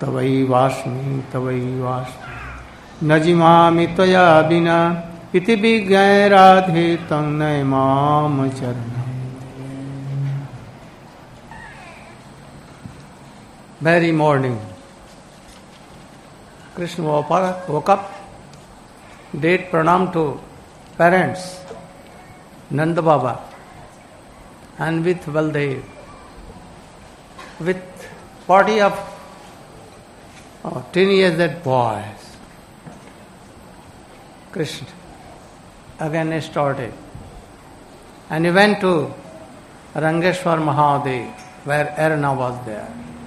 तवैवास्मि न जिमामि त्वया विना इति विज्ञाय राधे तं नयमाम चरणम्. Very morning, Krishna woke up, did pranam to parents, Nanda Baba, and with Baldev, with body of teenage boys. Krishna again started, and he went to Rangeshwar Mahadev, where Arana was there.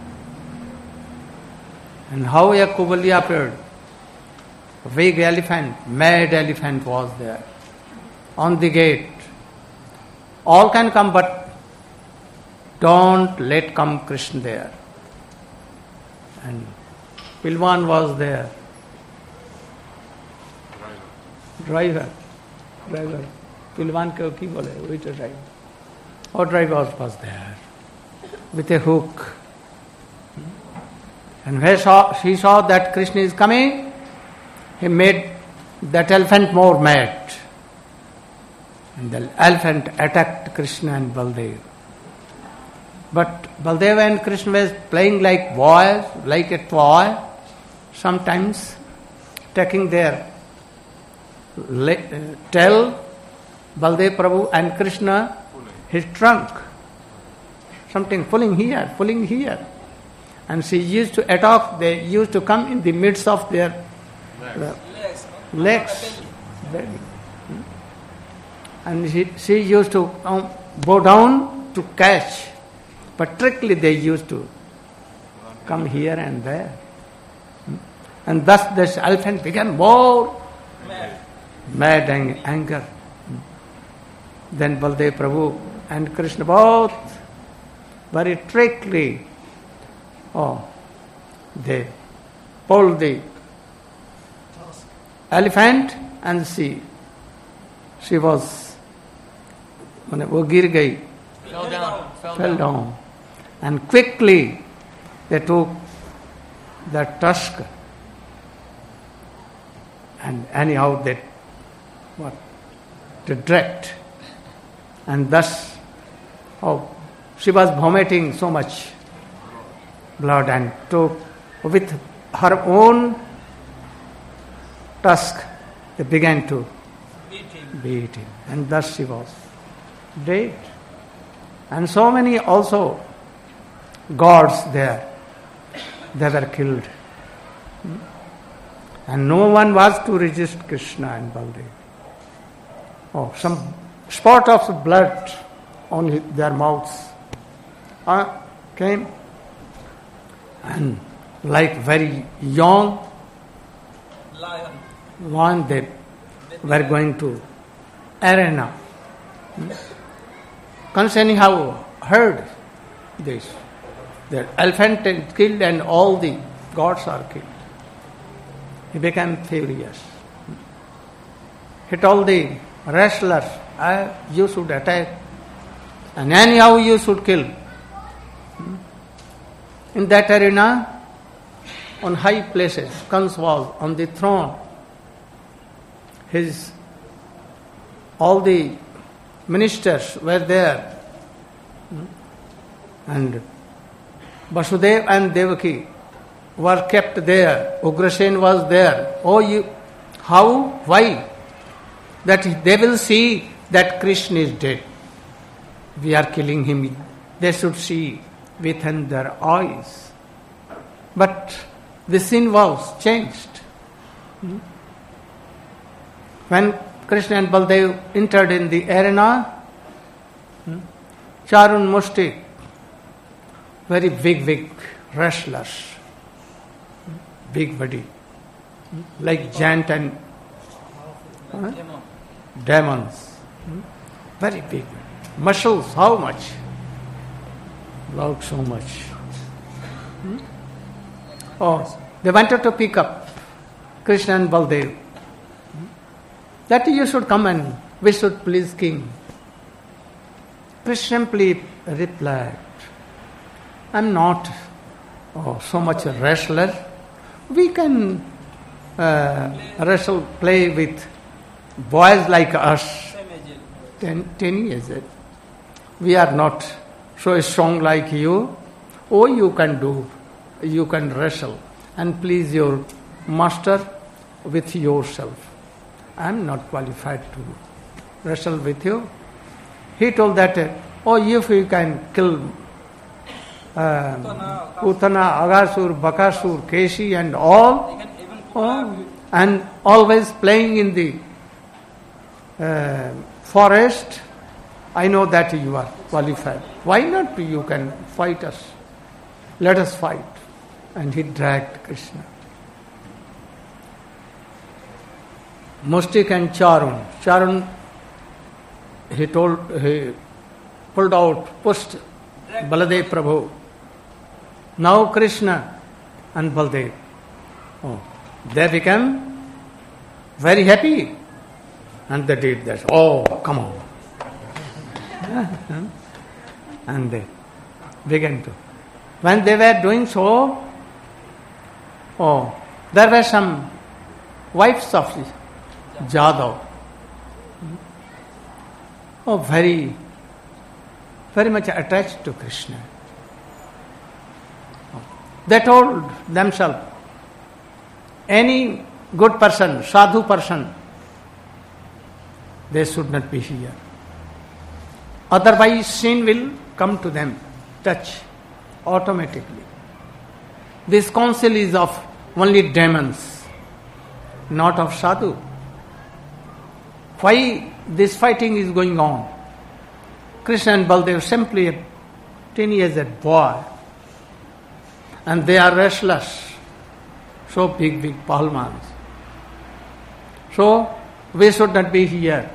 And how a Kubali appeared, a big elephant, mad elephant was there on the gate. All can come, but don't let come Krishna there. And Pilwan was there. Driver. Pilwan ko ki bole, wait a driver. Or driver was there with a hook. And when he saw that Krishna is coming, he made that elephant more mad. And the elephant attacked Krishna and Baldev. But Baldev and Krishna were playing like boys, like a toy, sometimes taking their tail, Baldev Prabhu and Krishna, his trunk. Something pulling here. And she used to attack, they used to come in the midst of their legs. And she used to bow down to catch. But tricklessly they used to come here and there. And thus this elephant became more mad and anger. Then Baldev Prabhu and Krishna both very tricklessly they pulled the elephant and she was, वो गिर गई, fell down. And quickly they took the tusk and anyhow they dragged. And thus, she was vomiting so much blood and took with her own tusk, they began to beat him. And thus she was dead. And so many also gods there, they were killed. And no one was to resist Krishna and Baldev. Some spot of blood on their mouths came. And like very young lion, they were going to arena. Concerning how heard this, the elephant is killed and all the gods are killed. He became furious. He told the wrestlers, you should attack, and anyhow you should kill. In that arena, on high places, Kans was on the throne. All the ministers were there. And Vasudev and Devaki were kept there. Ugrasen was there. Why? That they will see that Krishna is dead. We are killing him. They should see within their eyes. But the scene was changed. When Krishna and Baldev entered in the arena, Charun Mushti, very big wrestlers, big body, like giant and demons, very big. Muscles, how much? Blood, so much. They wanted to pick up Krishna and Baldev. That you should come and we should please King. Krishna simply replied, I'm not so much wrestler. We can play with boys like us, 10 years old. We are not so strong like you. You can do, you can wrestle and please your master with yourself. I am not qualified to wrestle with you. He told that, if you can kill Utana, Agasur, Bakasur, Keshi and all, and always playing in the forest, I know that you are qualified. Why not you can fight us? Let us fight. And he dragged Krishna. Mustik and Charun. Charun, he pulled out, pushed Baladev Prabhu. Now Krishna and Baladev, they became very happy. And they did that. Come on. And they began to. When they were doing so, there were some wives of Jadhav. Very, very much attached to Krishna. They told themselves, any good person, sadhu person, they should not be here. Otherwise sin will come to them, touch, automatically. This council is of only demons, not of sadhu. Why this fighting is going on? Krishna and Baladev simply a 10 years old boy, and they are restless, so big pahalmans. So we should not be here.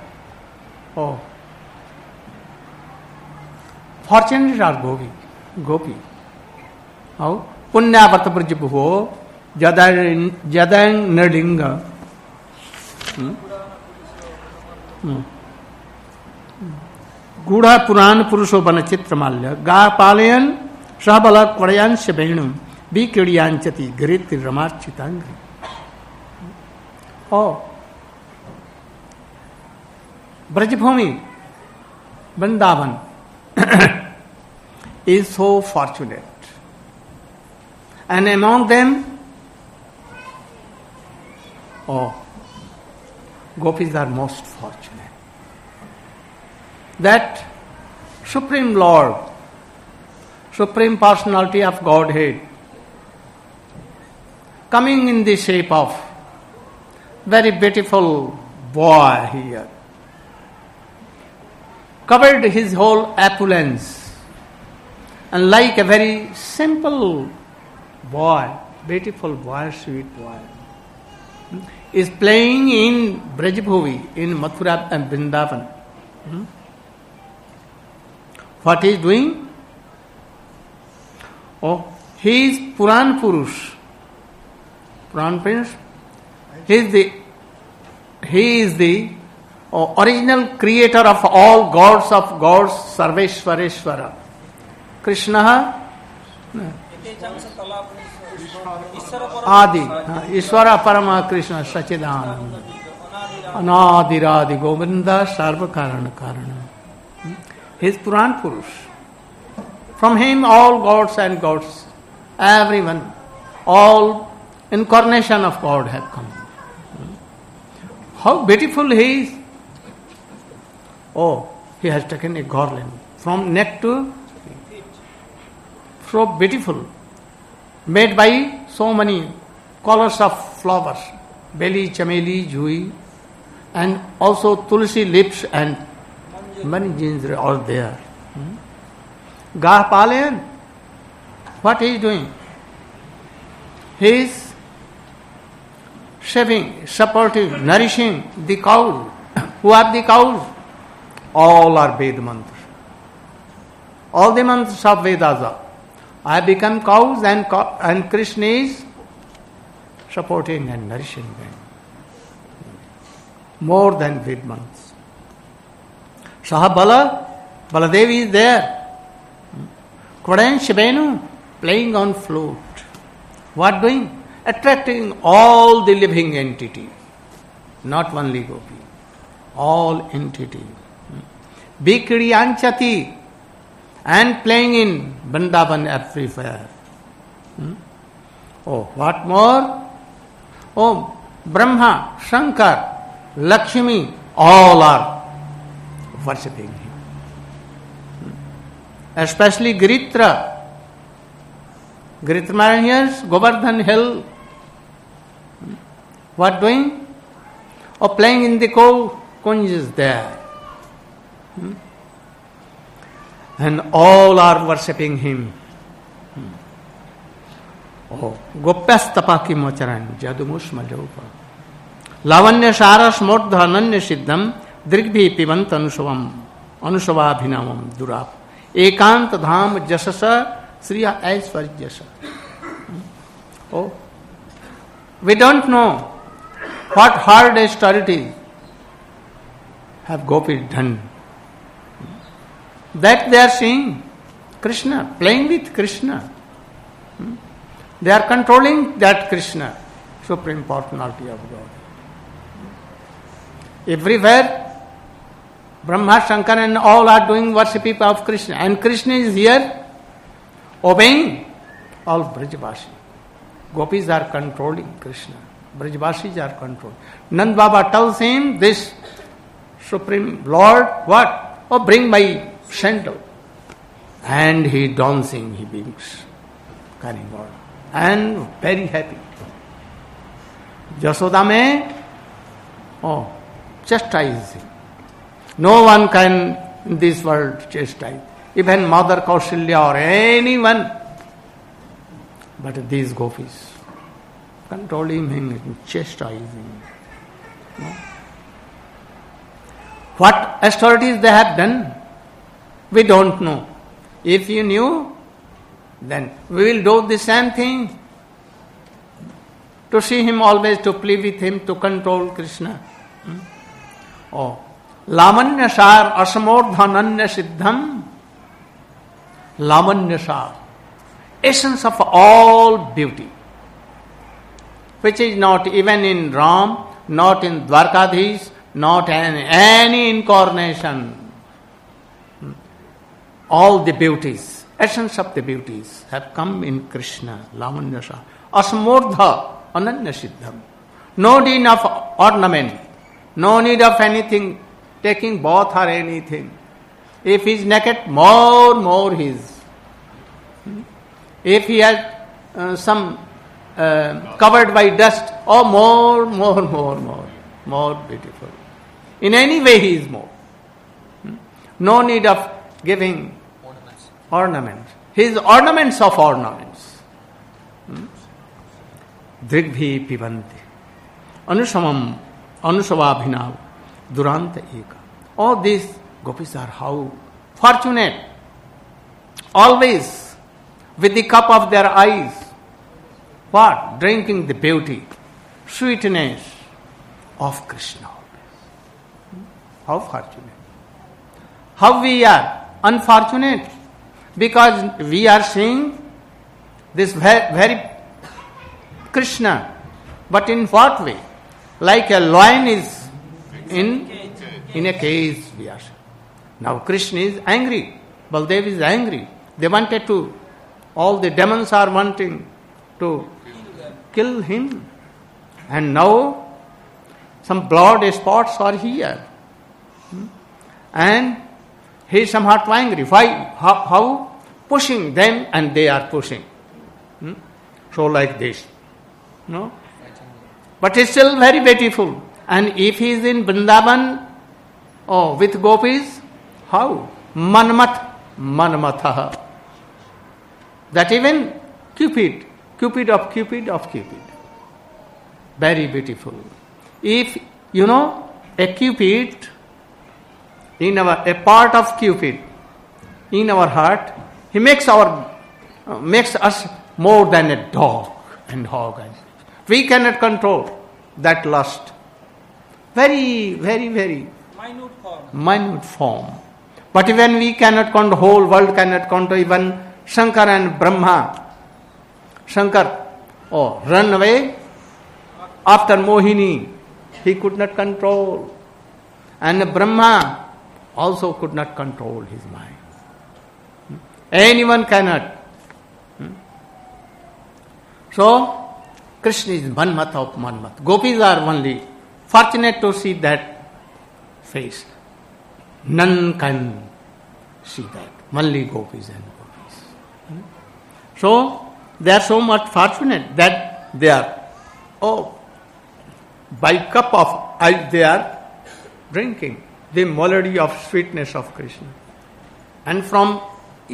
Fortunate are Gopi. How? Punyavarta Prajibho Jadang Nerdinga. Gudha Puran Purusho Banachitra Ga Palayan Shabala Korayan Shabenum Bi Kiriyanchati Griti Ramarchitangri. Brajabhumi, Vrindavan is so fortunate. And among them, Gopis are most fortunate. That Supreme Lord, Supreme Personality of Godhead, coming in the shape of very beautiful boy here, covered his whole opulence, and like a very simple boy, beautiful boy, sweet boy, is playing in Brajabhuvi, in Mathura and Vrindavan. What he is doing? He is Puran Purush. Puran Prince. He is the original creator of all gods of gods, Sarveshwareshwara. Krishna Adi, Ishvara Parama Krishna Sachidananda, Anadiradi Govinda Sarva Karana Karana. He is Puran Purush. From him all gods and gods, everyone, all incarnation of God have come. How beautiful he is. He has taken a garland from neck to feet. So beautiful. Made by so many colors of flowers. Beli, chameli, jui, and also tulsi lips and many ginsra are there. Gah Palayan, what he is doing? He is shaving, supporting, nourishing the cows. Who are the cows? All are Veda mantras. All the mantras of Vedas are. I become cows and Krishna is supporting and nourishing them. More than Veda mantras. Sahabala, Baladevi is there. Kodayan Shivenu playing on flute. What doing? Attracting all the living entities, not only gopi, all entities. Bikriyanchati, and playing in Vrindavan everywhere. Oh, what more? Oh, Brahma, Shankar, Lakshmi, all are worshipping him. Especially Giritra. Giritra Maharaj, Govardhan Hill. What doing? Oh, playing in the kunjas there. And all are worshipping him. Oh, Gopyastapa ki mocharan, Jadumushma Jaupa. Lavanya Saras Mordha Ananya Siddham, Drigbhi Pivant Anusava Bhinamam Durap. Ekant Dham Jasasa, Sriya Aishwarjasa. Oh, we don't know what hard austerities have gopis done. That they are seeing Krishna, playing with Krishna. They are controlling that Krishna, supreme personality of God. Everywhere, Brahma, Shankar and all are doing worship of Krishna. And Krishna is here obeying all Brajavasis. Gopis are controlling Krishna. Brajavasis are controlling. Nand Baba tells him, this Supreme Lord, what? Oh, bring my sandal. And he dancing, he brings, carrying on. And very happy. Jasoda may, chastise him. No one can in this world chastise. Even Mother Kausalya or anyone. But these gopis controlling him and chastising him. No? What austerities they have done, we don't know. If you knew, then we will do the same thing. To see him always, to play with him, to control Krishna. Oh, Lamanyasar asamordhananya siddham. Lamanyasar, essence of all beauty, which is not even in Ram, not in Dwarkadhish, not in any incarnation. All the beauties, essence of the beauties have come in Krishna, Lamanyasar. Asmordha ananya siddham. No need of ornament, no need of anything, taking bath or anything. If he is naked, more he is. If he has some covered by dust, more beautiful. In any way he is more. No need of giving ornaments. His ornaments of ornaments. Drigbhi pivanti. Anusamam, anusavabhinav, duranta eka. All these gopis are how fortunate. Always with the cup of their eyes. What? Drinking the beauty, sweetness of Krishna. How fortunate. How we are unfortunate, because we are seeing this very Krishna, but in what way? Like a lion is in a cage, we are seeing. Now Krishna is angry, Baldev is angry. They wanted to, all the demons are wanting to kill him. And now some blood spots are here. And he is somewhat angry. Why? How? Pushing them, and they are pushing. So like this. No? But it's still very beautiful. And if he is in Vrindavan, with gopis, how? Manmatha. That even Cupid of Cupid. Very beautiful. If, a Cupid, a part of Cupid in our heart, he makes us more than a dog and hog. We cannot control that lust. Very, very, very minute form. But even we cannot control, whole world cannot control, even Shankar and Brahma. Shankar run away after Mohini. He could not control. And Brahma also could not control his mind. Anyone cannot. So, Krishna is Manmat of Manmat. Gopis are only fortunate to see that face. None can see that. Only gopis and gopis. So, they are so much fortunate that they are, by cup of ice they are drinking the melody of sweetness of Krishna. And from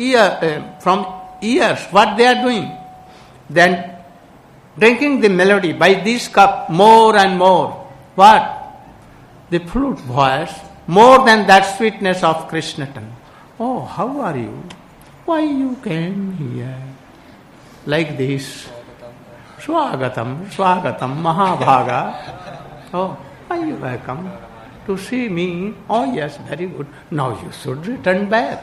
years, what they are doing? Then drinking the melody by this cup more and more. What? The flute voice, more than that sweetness of Krishna. Oh, how are you? Why you came here? Like this. Swagatam, Swagatam, Mahabhaga. Oh, are you welcome to see me? Oh yes, very good. Now you should return back.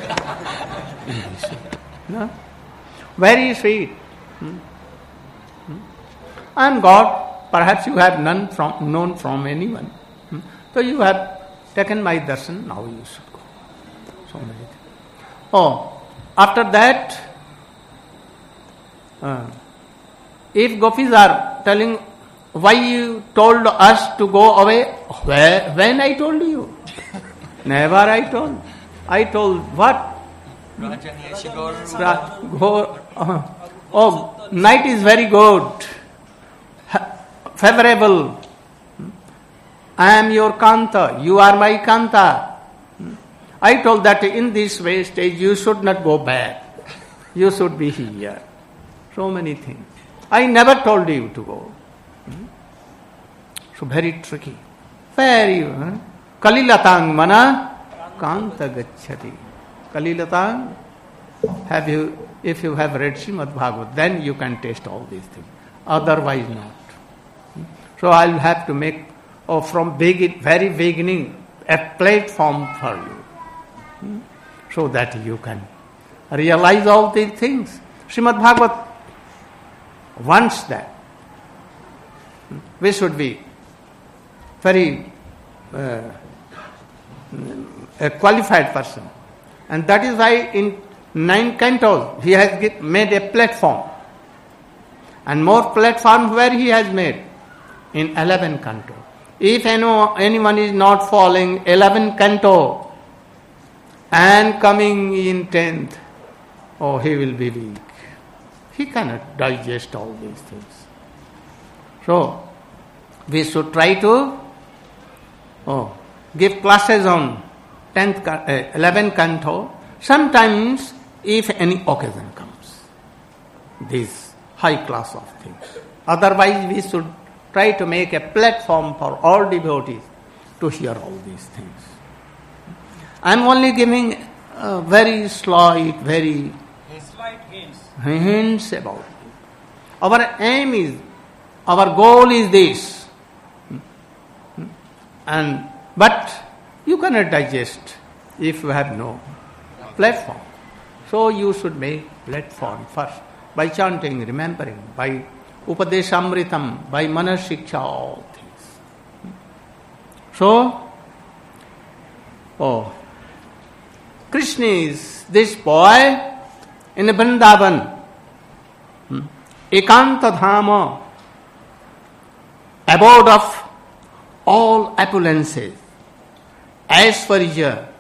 No? Very sweet. And God, perhaps you have known from anyone. So you have taken my darshan, now you should go. So many things. After that, if gopis are telling, why you told us to go away? When I told you? Never I told. I told what? Night is very good, favorable. I am your Kanta, you are my Kanta. I told that in this way stage you should not go back. You should be here. So many things. I never told you to go. So very tricky. Very. Kalilatang mana Kanta gacchati. Kalilatang, if you have read Srimad Bhagavad, then you can taste all these things. Otherwise not. So I'll have to make from very beginning a platform for you, so that you can realize all these things. Srimad Bhagavad wants that. We should be very a qualified person. And that is why in 9 cantos he has made a platform. And more platforms where he has made in 11 cantos. If anyone is not following 11 canto and coming in 10th, he will be weak. He cannot digest all these things. So, we should try to give classes on 10th, 11 canto. Sometimes, if any occasion comes, this high class of things. Otherwise, we should try to make a platform for all devotees to hear all these things. I am only giving very slight, very hints about it. Our aim is, our goal is this. But you cannot digest if you have no platform. So you should make platform first by chanting, remembering, by Upadeshamritam, by Manashiksha, all things. So, Krishna is this boy in Vrindavan, Ekanta Dhama, abode of all opulences, Aishwarya,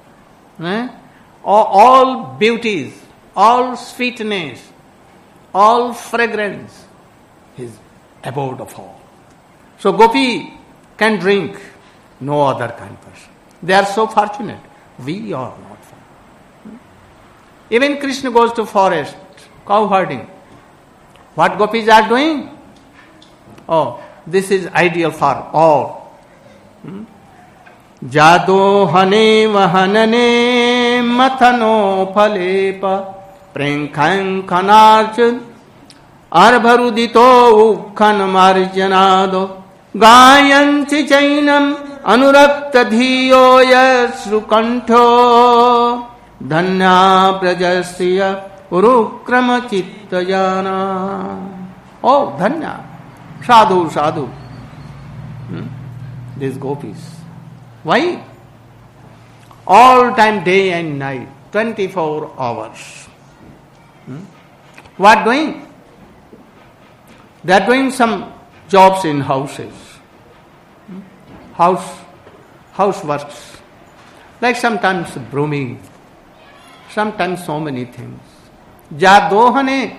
all beauties, all sweetness, all fragrance, his abode of all. So Gopi can drink, no other kind of person. They are so fortunate. We are not fortunate. Even Krishna goes to forest, cow herding. What gopis are doing? This is ideal for all. Jado hane vahanane mathano phalepa prenkhan khanarchud Arbharudito ukhan marjanado gayanti chainam anurakta dhiyo yasrukanto dhanya prajasya urukrama chittayana. Oh, Dhanya, Sadhu, Sadhu. These gopis. Why? All time, day and night, 24 hours. What doing? They are doing some jobs in houses. Houseworks. Like sometimes brooming. Sometimes so many things. Jadohane.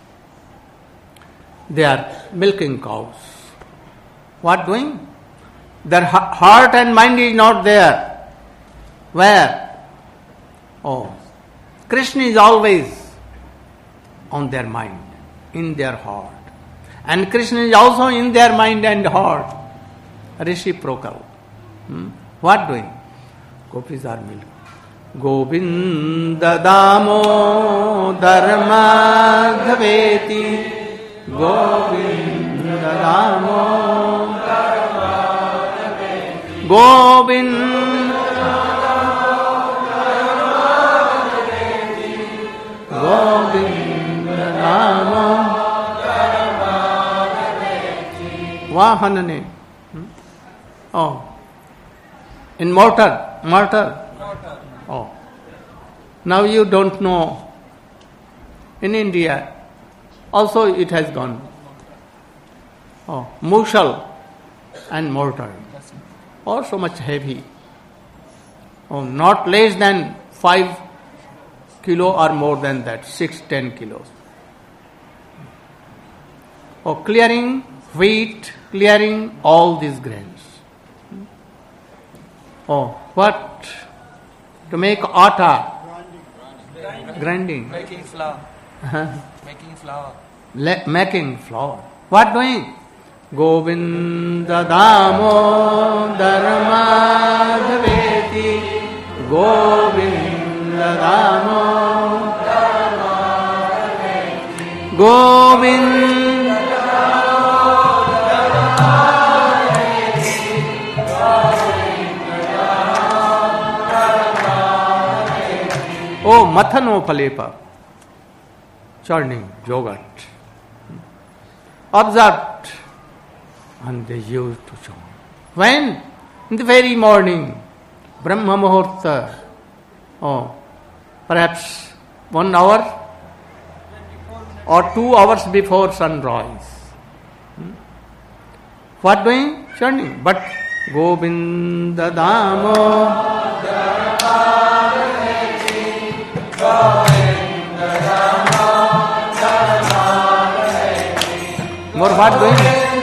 They are milking cows. What doing? Their heart and mind is not there. Where? Oh, Krishna is always on their mind, in their heart. And Krishna is also in their mind and heart. Reciprocal. What doing? Gopis are milking. Govinda Damo Dharma Dhaveti. Govinda Damo Govinda Govinda Damo Vahanane. Oh. In mortar. Oh. Now you don't know. In India, also it has gone. Oh, mushal and mortar. Oh, so much heavy. Oh, not less than 5 kilo or more than that, 6-10 kilos. Oh, clearing wheat, clearing all these grains. Oh, what? To make atta. Grinding. Making flour. Making flour. What doing? Govinda Damo Dharma Dhaveti. Govinda Damo Govinda Oh, Mathano Palepa. Churning, yogurt. Observed. And they used to churn. When? In the very morning. Brahma Muhurta. Oh, perhaps 1 hour or 2 hours before sunrise. What doing? Churning. But Govinda Damo More what doing?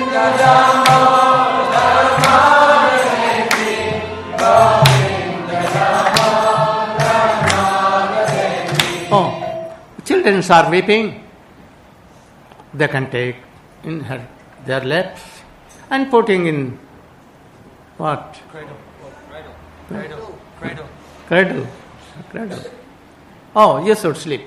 Oh, children are weeping. They can take in their laps and putting in what? Cradle. Oh, you should sleep.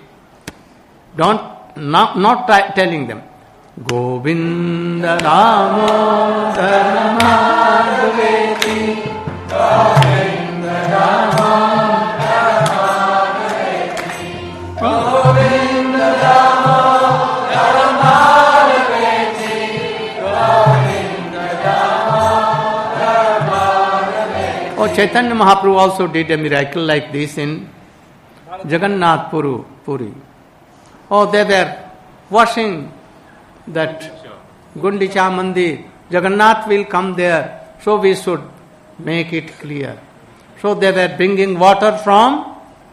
Not telling them. Govinda Damo Dharma Dhaveti. Govinda Damo Dharma Dhaveti. Govinda Damo Dharma Dhaveti. Govinda Damo Dharma Dhaveti. Oh, Chaitanya Mahaprabhu also did a miracle like this in Jagannath Puri. Oh, they were washing that Gundicha Mandir. Jagannath will come there, so we should make it clear. So they were bringing water from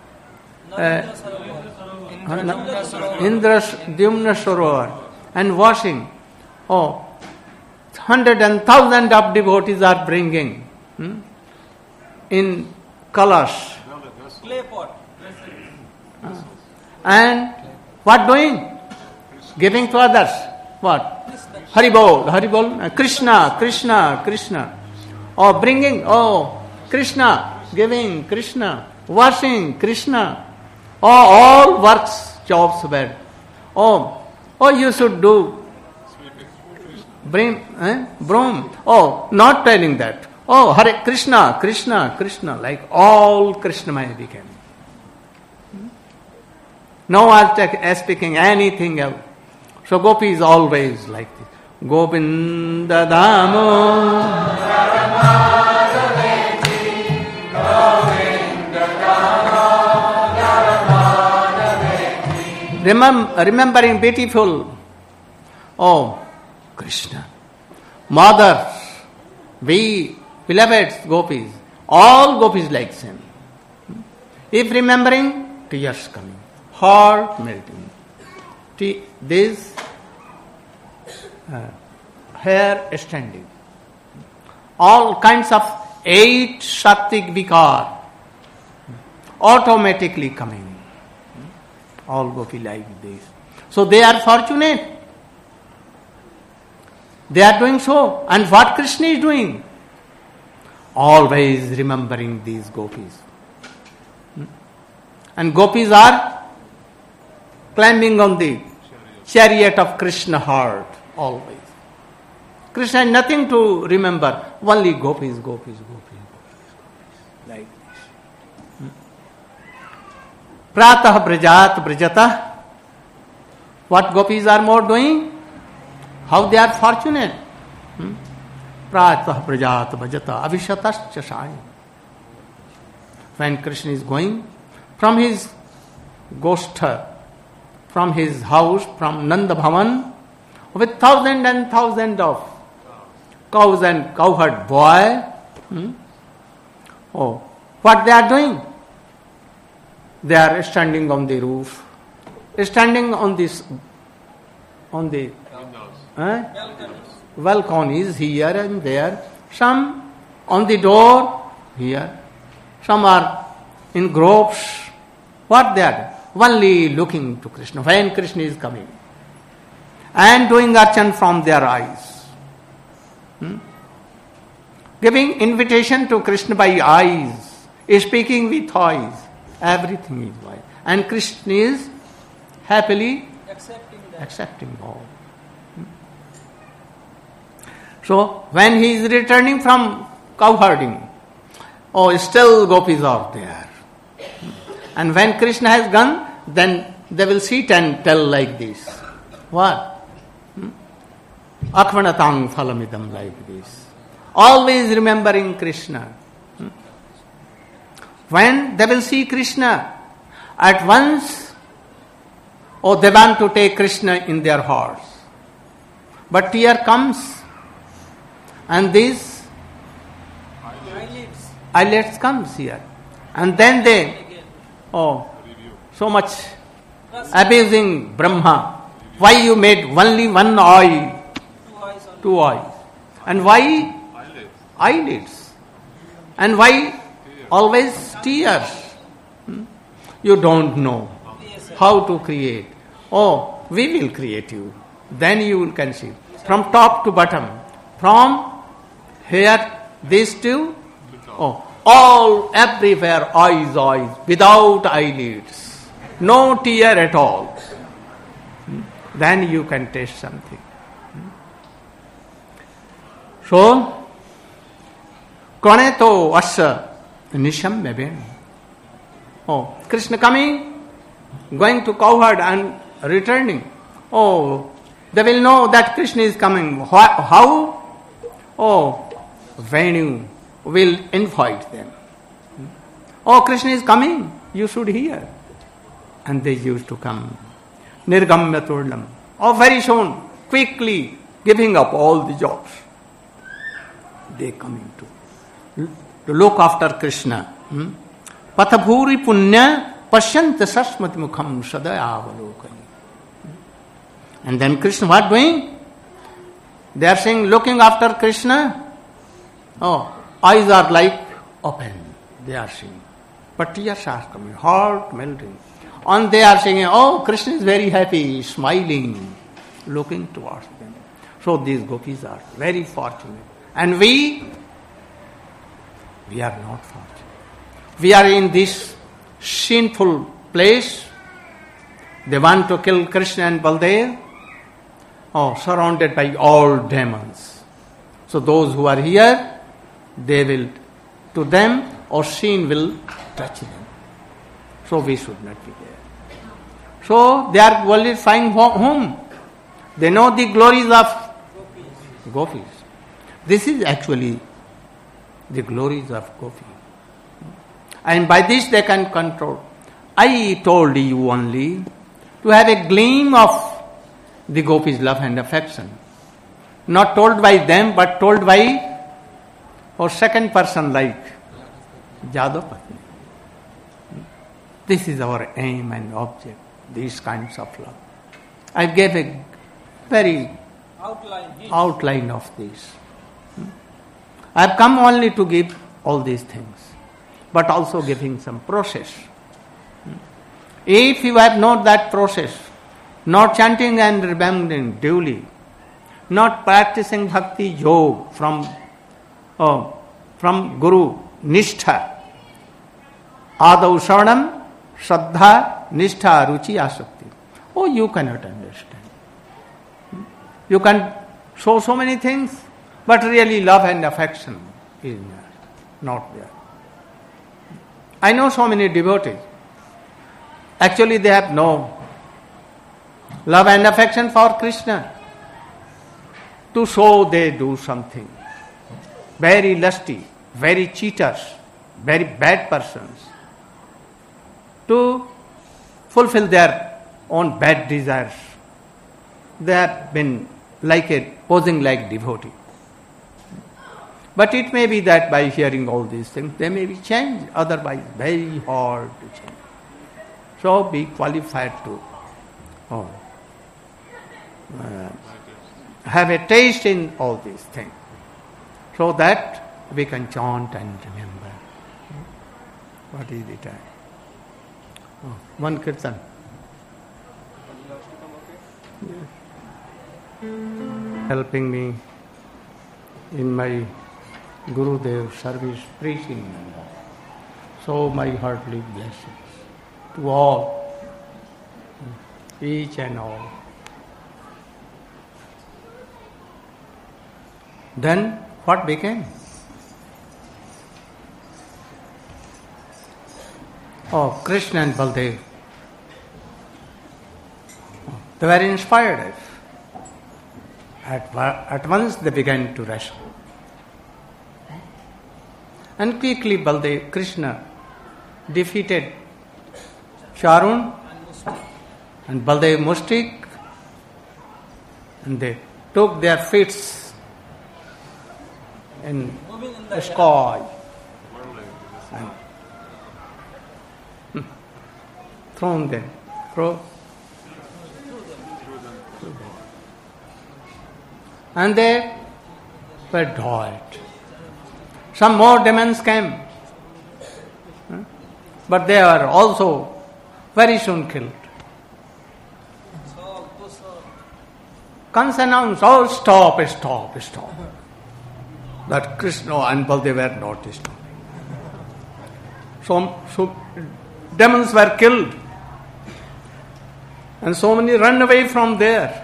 Indradyumna Sarovar and washing. Oh, 100 and 1,000 of devotees are bringing in kalash. Clay pot. And what doing? Giving to others. What? Haribol, Krishna. Oh, bringing, Krishna, giving, Krishna, washing, Krishna. Oh, all works, jobs were. Oh, you should do. Bring, broom. Oh, not telling that. Oh, Hare Krishna, like all Krishnamaya became. No one speaking anything else. So Gopi is always like this. Govinda Damo. Remembering beautiful, oh Krishna, mothers, we beloved gopis, all gopis like him. If remembering, tears coming, heart melting. This hair standing. All kinds of 8 Sattvic vikar automatically coming. All gopi like this. So they are fortunate. They are doing so. And what Krishna is doing? Always remembering these gopis. And gopis are climbing on the chariot of Krishna heart always. Krishna has nothing to remember. Only gopis. Like this. Pratah brajat brajata. What gopis are more doing? How they are fortunate. Pratah brajat brajata avishatascha shai. When Krishna is going from his goshtha, from his house, from Nanda Bhavan, with thousands and thousands of cows and cowherd boy. Oh, what they are doing? They are standing on the roof, standing on the balconies here and there. Some on the door here. Some are in groves. What they are? Only looking to Krishna when Krishna is coming, and doing archan from their eyes. Giving invitation to Krishna by eyes, speaking with eyes, everything is white. And Krishna is happily accepting all. So when he is returning from cow herding, still gopis are there. And when Krishna has gone, then they will sit and tell like this. What? Akvanatang phalamidam, like this. Always remembering Krishna. When they will see Krishna, at once, they want to take Krishna in their hearts. But tear comes, and these eyelids comes here. And then they, so much abusing Brahma. Why you made only one eye? Two eyes. And why? Eyelids. And why always tears? You don't know how to create. We will create you. Then you can see. From top to bottom. From here, these two. All, everywhere, eyes, without eyelids. No tear at all. Then you can taste something. So, Kraneto Asya Nisham Meben. Krishna coming, going to cowherd and returning. They will know that Krishna is coming. How? Venu will invite them. Krishna is coming, you should hear. And they used to come. Nirgamya Turlam. Very soon, quickly giving up all the jobs. They coming to look after Krishna. Pathabhuri punya pasyanta sasmati mukham sadayavalokani. And then Krishna what doing? They are saying, looking after Krishna. Eyes are like open. They are seeing. But tears are coming, heart melting. And they are saying, Krishna is very happy, smiling, looking towards them. So these gopis are very fortunate. And we are not fortunate. We are in this sinful place. They want to kill Krishna and Baldev. Surrounded by all demons. So those who are here, they will, to them, sin will touch them. So we should not be there. So they are glorifying whom? They know the glories of gopis. This is actually the glories of gopis. And by this they can control. I told you only to have a gleam of the gopis' love and affection. Not told by them, but told by or second person like Jadava Patni. This is our aim and object, these kinds of love. I gave a very outline of this. I have come only to give all these things, but also giving some process. If you have not that process, not chanting and remembering duly, not practicing bhakti yoga from Guru Nishtha, Adau Saranam, Shraddha, Nishtha, Ruchi, Asakti. Oh, you cannot understand. You can show so many things, but really love and affection is not there. I know so many devotees. Actually, they have no love and affection for Krishna. To show they do something. Very lusty, very cheaters, very bad persons. To fulfill their own bad desires. They have been posing like devotee. But it may be that by hearing all these things, they may be changed. Otherwise, very hard to change. So be qualified to have a taste in all these things, so that we can chant and remember. What is the time? One kirtan. Helping me in my Gurudev service, preaching. So my heartily blessings to all, each and all. Then what became? Oh, Krishna and Baldev. They were inspired. At once they began to wrestle. And quickly Krishna defeated Charun and Baldev Mustik, and they took their feet in the sky and thrown them. And they were died. Some more demons came, but they are also very soon killed. Kansa announced, "Oh, stop. That Krishna and Baldev were not stopping. So demons were killed, and so many run away from there.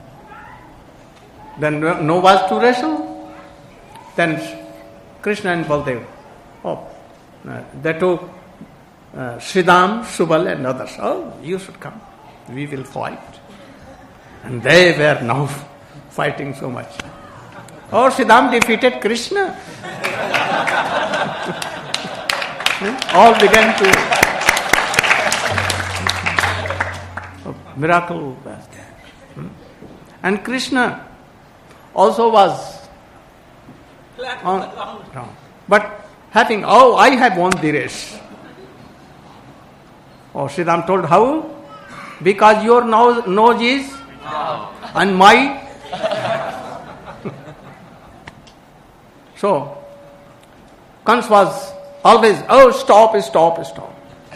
Then no was to wrestle. Then Krishna and Baldev, they took Sridham, Subal and others. Oh, you should come. We will fight. And they were now fighting so much. Oh, Sridham defeated Krishna. All began to... miracle was there. And Krishna also was on ground. But having, I have won the race. Oh, Sridham told, how? Because your nose is and my. So, Kans was always, stop.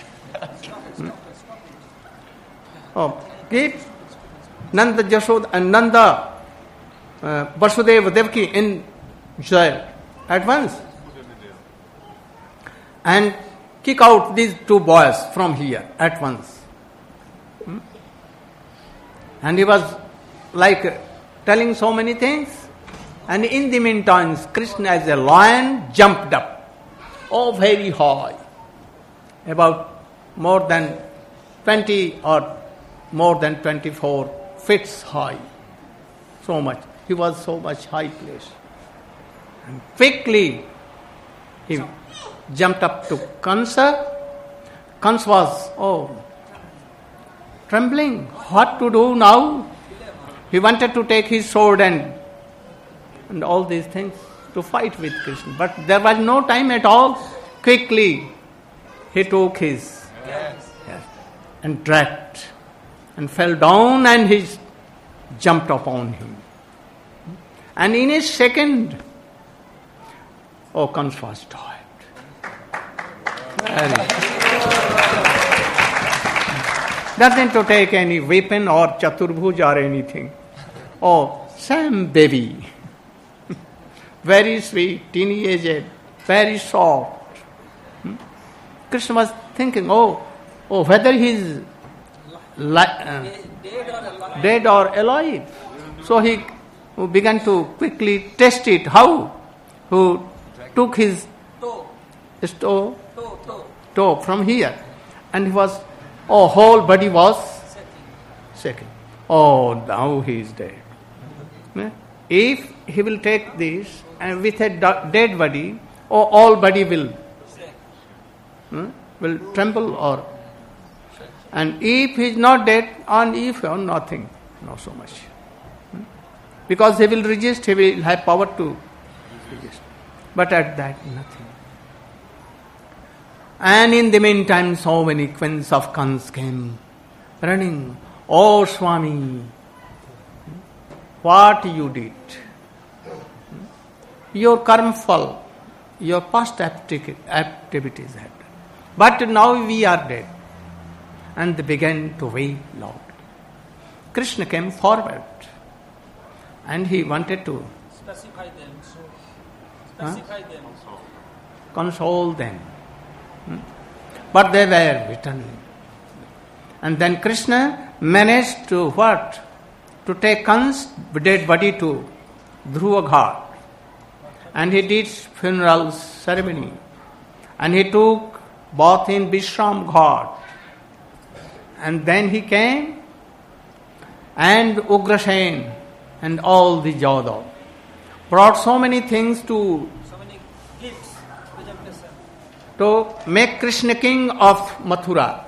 Keep Nanda Jashoda and Nanda Vasudeva Devaki in jail at once. And kick out these two boys from here at once. And he was telling so many things. And in the meantime, Krishna as a lion jumped up. Oh, very high. About more than 20 or more than 24 feet high. so much. He was so much high place. And quickly he jumped up to Kansa. Kansa was, trembling. What to do now? He wanted to take his sword and all these things to fight with Krishna. But there was no time at all. Quickly he took his and dragged and fell down, and he jumped upon him. And in a second, Kansa was died. Nothing to take any weapon or chaturbhuj or anything. Sam baby. Very sweet, teeny-aged, very soft. Krishna was thinking, whether he is dead or alive. So he began to quickly test it. How? Who took his toe from here. And he was, whole body was shaking. Now he is dead. If he will take this and with a dead body, all body will tremble and if he is not dead, and if nothing, not so much. Because he will resist, he will have power to resist. But at that, nothing. And in the meantime, so many queens of Kans came running. Swami, what you did? Your karmful, your past activities had done. But now we are dead. And they began to wail loud. Krishna came forward and he wanted to console them. But they were returning. And then Krishna managed to what? To take Kansa's dead body to Dhruva Ghat. And he did funeral ceremony. And he took bath in Vishram Ghat. And then he came, and Ugrasen and all the Yadav brought so many things to make Krishna king of Mathura.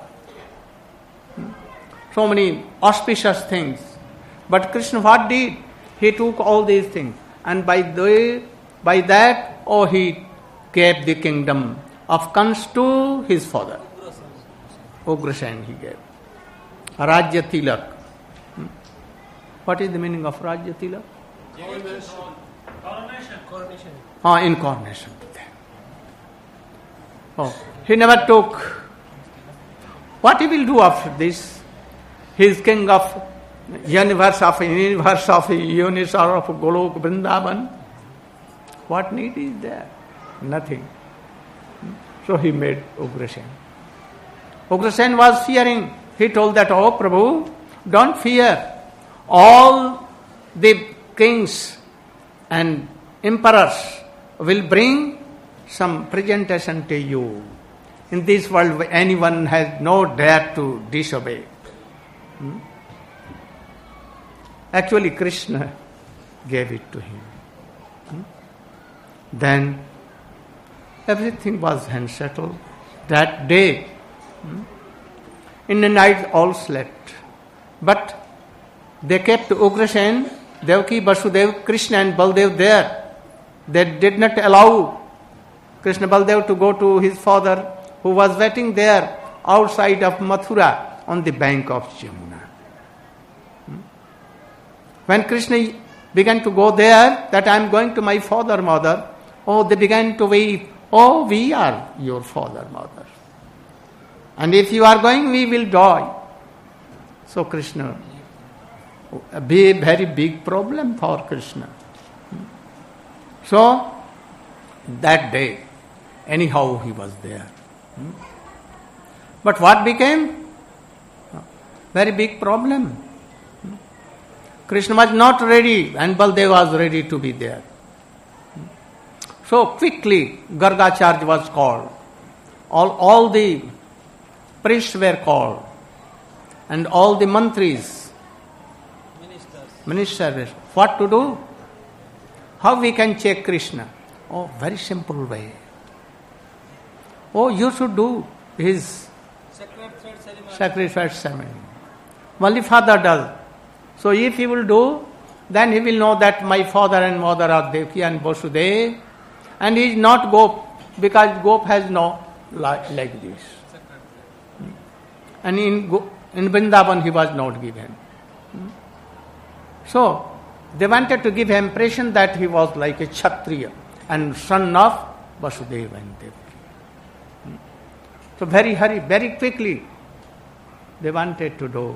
So many auspicious things. But Krishna what did? He took all these things. And by that, he gave the kingdom of Kansa to his father. Ugrasen he gave. Rajya Tilak. What is the meaning of Rajya Tilak? Coronation. Incarnation to them. He never took. What he will do after this? He is king of universe of Golok Vrindavan. What need is there? Nothing. So he made Ugrasen. Ugrasen was fearing. He told that, Prabhu, don't fear. All the kings and emperors will bring some presentation to you. In this world, anyone has no dare to disobey. Actually, Krishna gave it to him. Then everything was handsettled. That day, in the night all slept. But they kept Ugrasen, Devaki, Vasudev, Krishna and Baldev there. They did not allow Krishna Baldev to go to his father, who was waiting there outside of Mathura on the bank of Yamuna. When Krishna began to go there, that I am going to my father, mother, they began to weep. We are your father, mother. And if you are going, we will die. So Krishna, a very big problem for Krishna. So, that day, anyhow he was there. But what became? Very big problem. Krishna was not ready and Baldev was ready to be there. So quickly Gargacharya was called. All the priests were called. And all the mantris, ministers, What to do? How we can check Krishna? Oh, very simple way. Oh, you should do his sacrifice ceremony. Only father does. So if he will do, then he will know that my father and mother are Devaki and Vasudeva, and he is not Gop, because Gop has no like this. And in Vrindavan he was not given. So they wanted to give him impression that he was like a Kshatriya and son of Vasudeva and Devaki. So very quickly they wanted to do.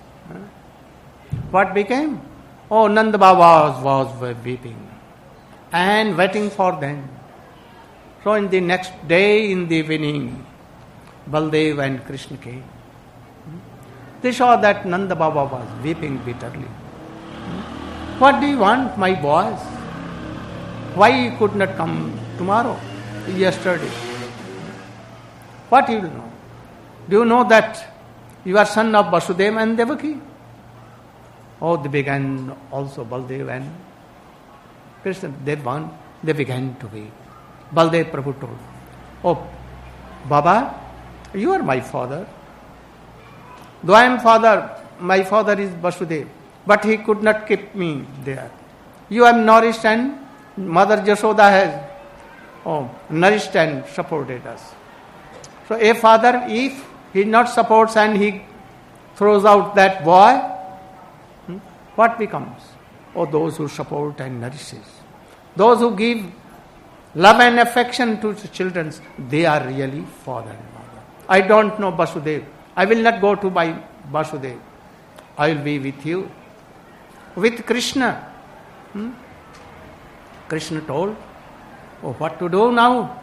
What became? Oh, Nanda Baba was weeping and waiting for them. So in the next day, in the evening, Baldev and Krishna came. They saw that Nanda Baba was weeping bitterly. What do you want, my boys? Why you could not come tomorrow, yesterday? What you will know? Do you know that you are son of Vasudeva and Devaki? Oh, they began also, Baldev and Krishna, they began to weep. Baldev Prabhu told, oh, Baba, you are my father. Though I am father, my father is Vasudeva, but he could not keep me there. You have nourished and Mother Jashoda has nourished and supported us. So a father, if he not supports and he throws out that boy, what becomes? Oh, those who support and nourishes. Those who give love and affection to the children, they are really father and mother. I don't know Vasudeva. I will not go to my Vasudeva. I will be with you. With Krishna. Krishna told, oh, what to do now?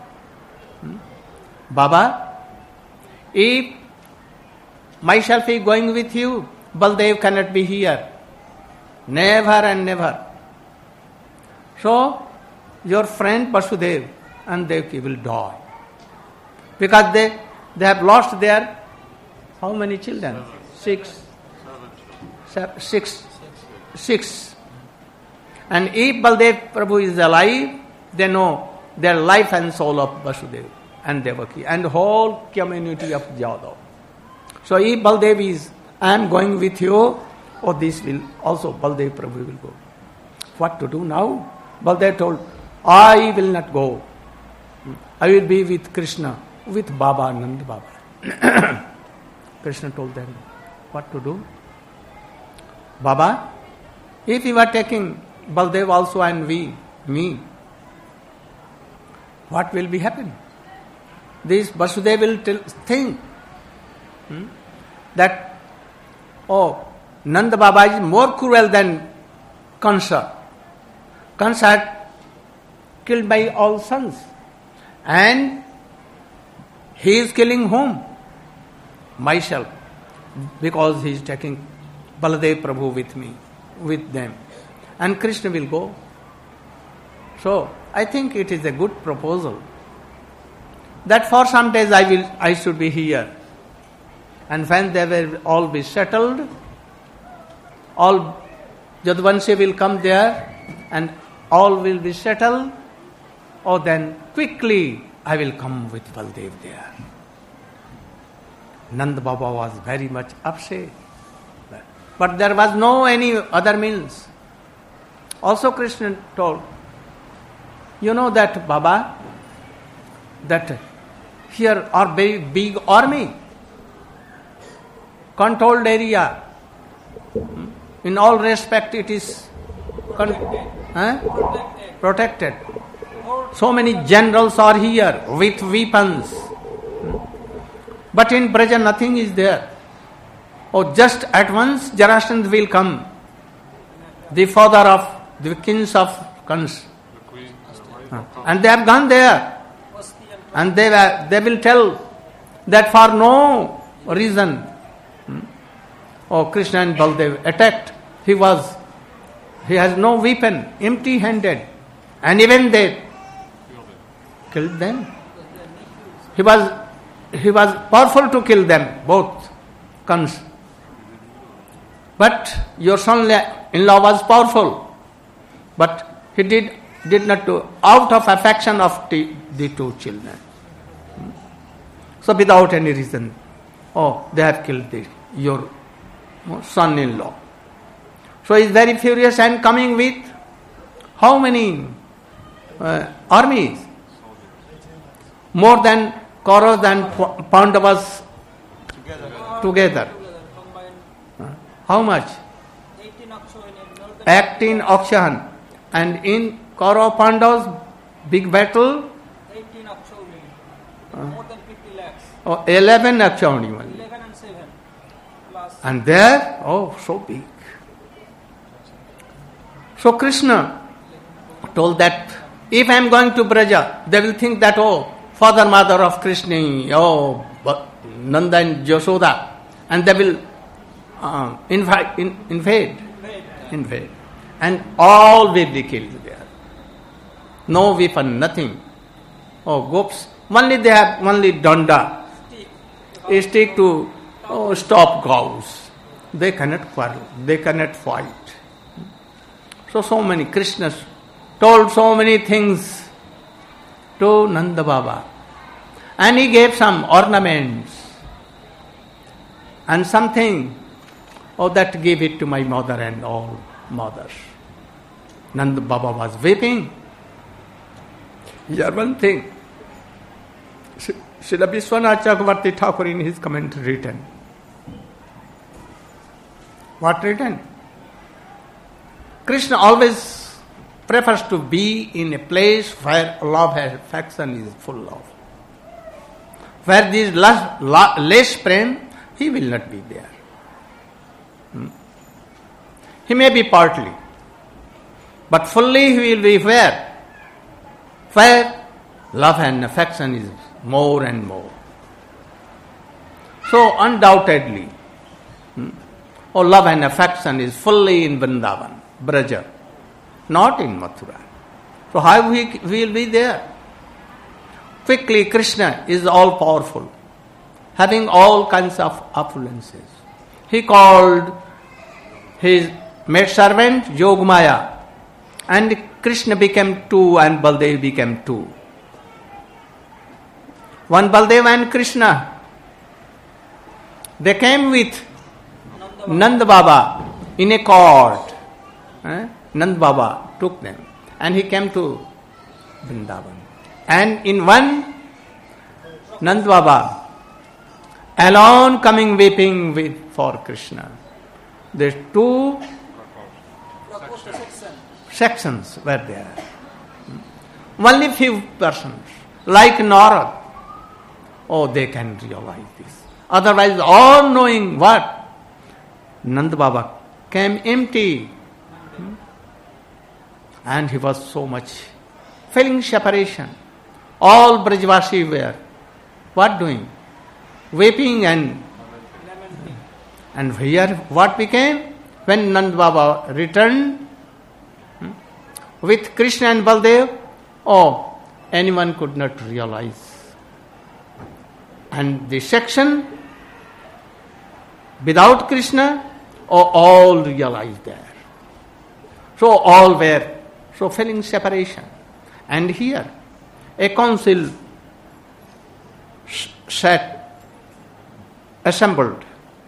Baba, if myself is going with you, Baldev cannot be here. Never and never. So, your friend Vasudeva and Devaki will die. Because they have lost their, how many children? Six. And if Baldev Prabhu is alive, they know their life and soul of Vasudeva and Devaki and whole community of Jadava. So if Baldev is, I am going with you, oh, this will also, Baldev Prabhu will go. What to do now? Baldev told, I will not go. I will be with Krishna, with Baba, Nanda Baba. Krishna told them, what to do? Baba, if you are taking Baldev also and me, what will be happening? This Vasudeva will think that, oh, Nanda Baba is more cruel than Kansa. Kansa had killed by all sons. And he is killing whom? Myself. Because he is taking Baladev Prabhu with me, with them. And Krishna will go. So, I think it is a good proposal. That for some days I should be here. And when they will all be settled, all Jadvanshi will come there and all will be settled. Oh, then quickly I will come with Baldev there. Nanda Baba was very much upset. But there was no any other means. Also Krishna told, you know that Baba, that here are very big army, controlled area. In all respect it is protected. So many generals are here with weapons. But in Braja nothing is there. Oh, just at once Jarasandha will come, the father of the kings of Kans. And they have gone there. And they will tell that for no reason, oh, Krishna and Baldev attacked. He has no weapon, empty-handed. And even they killed them. He was powerful to kill them, both Kans. But your son-in-law was powerful. But he did not do out of affection of the two children. So without any reason, they have killed your son-in-law. So he is very furious and coming with how many armies? More than Kauravas and Pandavas together. How much? 18 Akshan. And in Kaurav Pandavas, big battle? 18 Akshan. More than 50 lakhs. 11 Akshan even. 11 and 7. Plus. And there, so big. So Krishna told that if I am going to Braja, they will think that, father, mother of Krishna, Nanda and Yashoda, and they will invade. And all will be killed there. No weapon, nothing. Gops. Only they have only danda. A stick to stop cows. They cannot quarrel. They cannot fight. So many Krishnas told so many things to Nanda Baba. And he gave some ornaments and something. That give it to my mother and all mothers. Nanda Baba was weeping. Here one thing. Srila Vishwanath Chakravarti Thakur in his commentary written. What written? Krishna always prefers to be in a place where love and affection is full of. Where there is less prem, he will not be there. He may be partly, but fully he will be where? Where love and affection is more and more. So undoubtedly, love and affection is fully in Vrindavan, Braja, not in Mathura. So how he will be there? Quickly, Krishna is all powerful, having all kinds of opulences. He called his maidservant Yogamaya, and Krishna became 2 and Baldev became 2. One Baldev and Krishna, they came with Nanda Baba in a court. Nanda Baba took them and he came to Vrindavan. And in one, Nanda Baba alone coming weeping for Krishna. There's 2 sections were there. Only few persons, like Narad, they can realize this. Otherwise, all knowing what? Nanda Baba came empty. And he was so much feeling separation. All Brajvasi were what doing? Weeping and here what became? When Nanda Baba returned with Krishna and Baldev, anyone could not realize. And the section without Krishna, all realized there. So all were feeling separation. And here a council assembled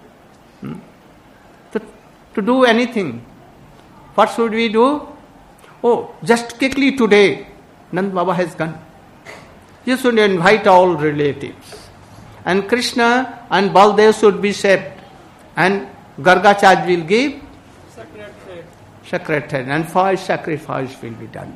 to do anything. What should we do? Just quickly today, Nanda Baba has gone. You should invite all relatives. And Krishna and Baldev should be saved. And Gargacharya will give sacred thread. And 5 sacrifice will be done.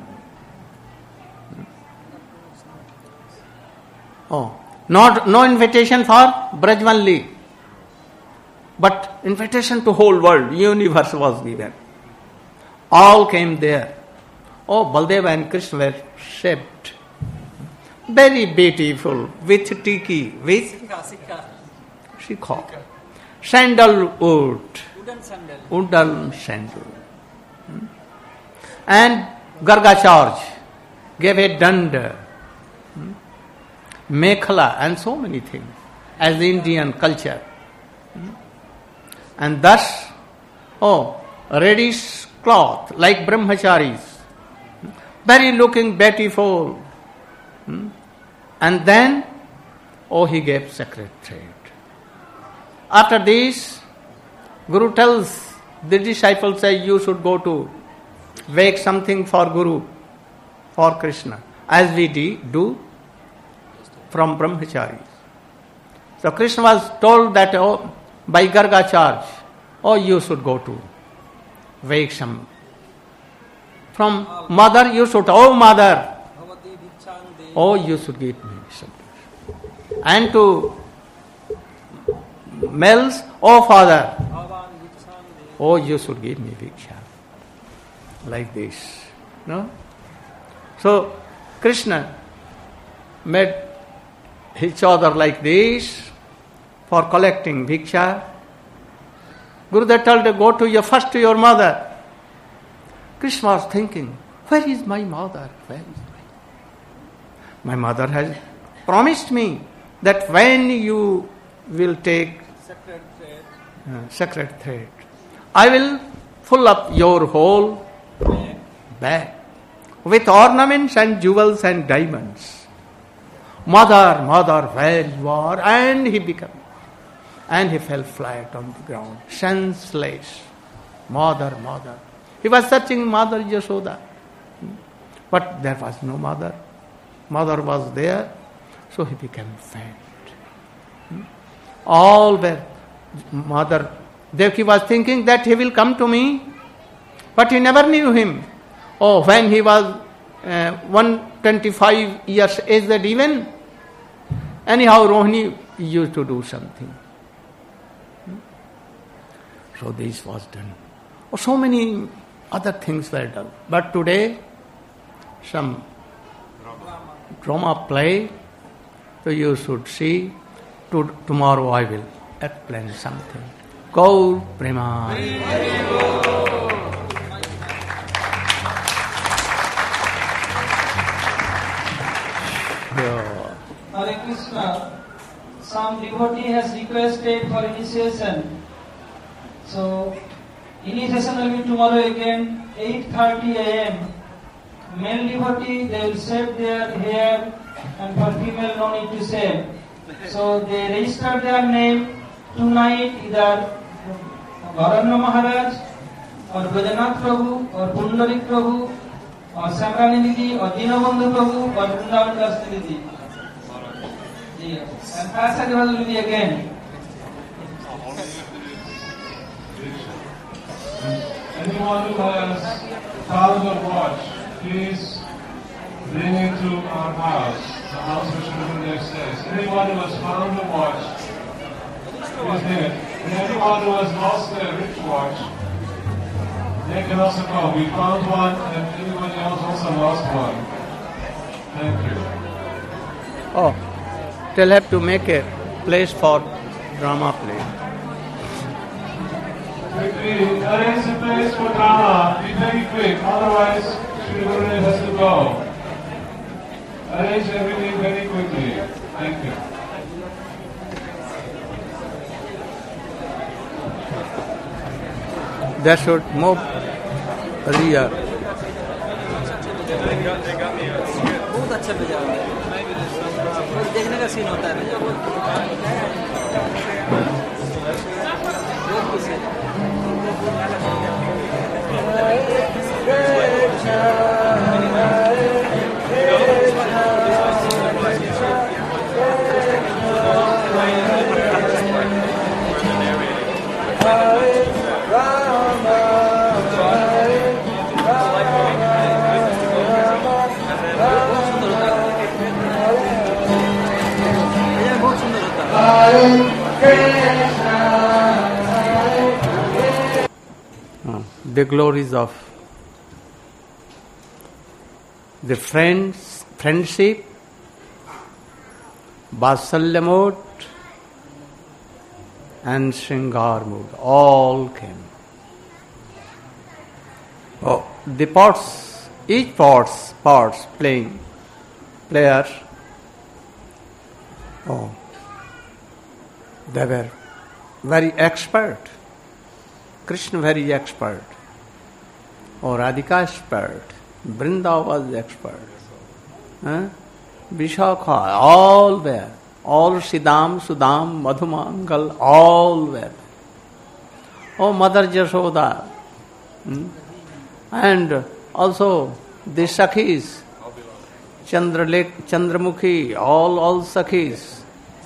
No invitation for Brajvalli, but invitation to whole world, universe was given. All came there. Baldev and Krishna were shaped. Very beautiful, with tiki, with shikha, sandalwood, wooden sandal. And Gargacharya gave a danda, mekhla, and so many things as the Indian culture. And thus, reddish cloth like brahmacharis very looking beautiful. And then, he gave sacred thread. After this, Guru tells the disciples, say, you should go to bake something for Guru, for Krishna, as we do from brahmacharis. So Krishna was told that by Gargacharya, you should go to bake some. From mother, you should, mother, you should give me something. And to males, father, you should give me Viksha. Like this. No? So, Krishna made each other like this for collecting Viksha. Gurudev told him, go to first to your mother. Krishna was thinking, where is my mother? Where is my mother has promised me that when you will take sacred thread, I will fill up your whole bag with ornaments and jewels and diamonds. Mother, where you are? And he fell flat on the ground, senseless. Mother. He was searching Mother Yashoda. But there was no mother. Mother was there, so he became faint. All were mother. Devaki was thinking that he will come to me, but he never knew him. When he was 125 years aged even, anyhow Rohini used to do something. So this was done. So many other things were done. But today, some drama play, so you should see. Tomorrow I will explain something. Gaur Prema. Hare Krishna. Some devotee has requested for initiation. So, initiation will be tomorrow again, 8:30 a.m. Male devotee, they will shave their hair, and for female, no need to shave. So, they register their name tonight, either Bharanya Maharaj, or Bajanath Prabhu, or Pundarik Prabhu, or Samrani Didi, or Dinabandhu Prabhu, or Vrindavan Das Didi. And Prasad will be again. Anyone who has powers of watch, please bring it to our house, the house which Gurudev says. Anyone who has found a watch, please bring it. And anyone who has lost their rich watch, they can also come. We found one and everybody else also lost one. Thank you. They'll have to make a place for drama play. Quickly, arrange a place for drama. Be very quick, otherwise Shri Gurudev has to go. Arrange everything very quickly. Thank you. They should move rear. बहुत अच्छा बजा रहा है। देखने का scene होता है। बहुत खुश है। The glories of the friendship, Vatsalya mode and Shringar mode, all came. The parts, each parts players, they were very expert. Krishna very expert, or Radhika expert, Vrinda was expert. Vishakha, all were. All Siddham, Sudham, Madhumangal, all were. Oh, Mother Jashoda. And also the Sakhis, Chandramukhi, all Sakhis.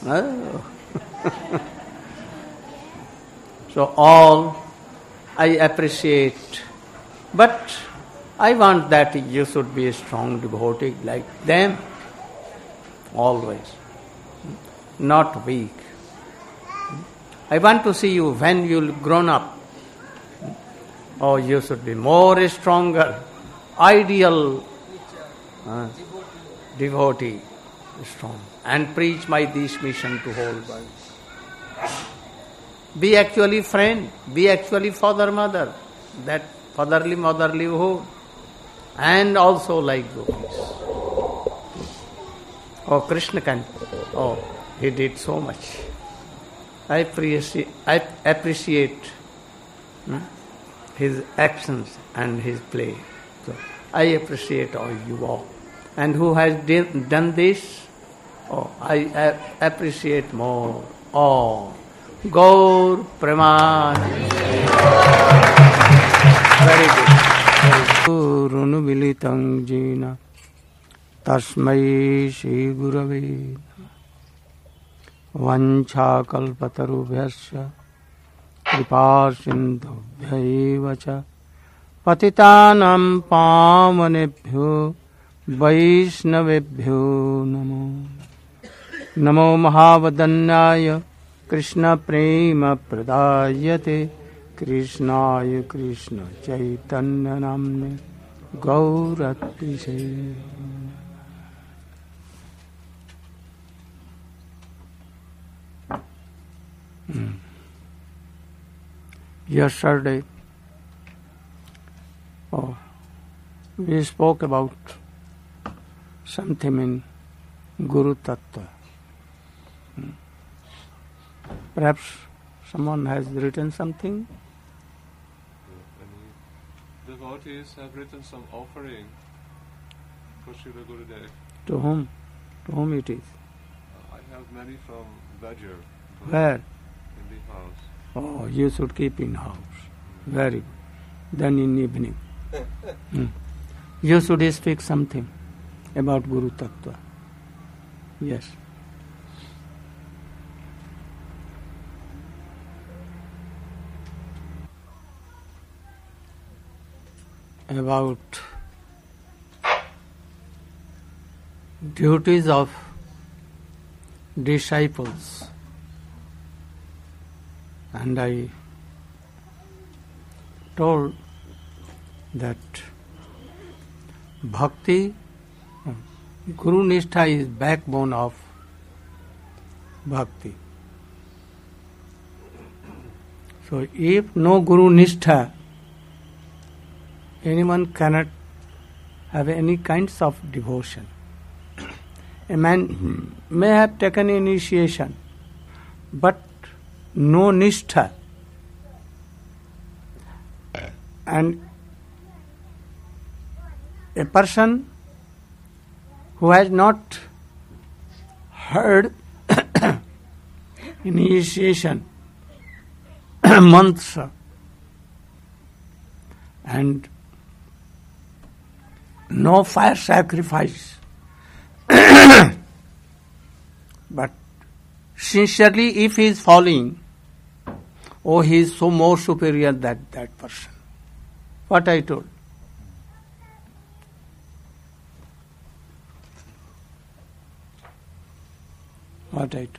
So all I appreciate. But I want that you should be a strong devotee like them, always, not weak. I want to see you when you'll grown up. Oh, you should be more stronger, ideal devotee, strong, and preach my this mission to whole world. Be actually friend, be actually father, mother, that fatherly, motherlyhood, and also like gopis. Oh, Krishna can, he did so much. I appreciate his actions and his play. So I appreciate all you all. And who has done this? I appreciate more. Gaur Premanand. Very good. Gurunu Militang Jina Tasmai Shri Gurave Vancha Kalpatarubhyasya Kripa Sindhubhya Cha Patitanam Pavanebhyo Vaishnavebhyo Namo Namo Mahavadanyaya Krishna Prema Pradayate Krishnaya Krishna Chaitanya Namne Gauratise. Yesterday, we spoke about something in Guru Tattva. Perhaps someone has written something? Many devotees have written some offering for Srila Gurudev. To whom? To whom it is? I have many from Bajur. Where? In the house. Oh, you should keep in house. Very good. Then in evening. You should speak something about Guru Tattva. Yes. About duties of disciples. And I told that bhakti, Guru Nishtha is backbone of bhakti. So if no Guru Nishtha, anyone cannot have any kinds of devotion. A man may have taken initiation, but no nishtha. And a person who has not heard initiation mantra and no fire sacrifice, but sincerely if he is following, he is so more superior than that person. What I told. What I told.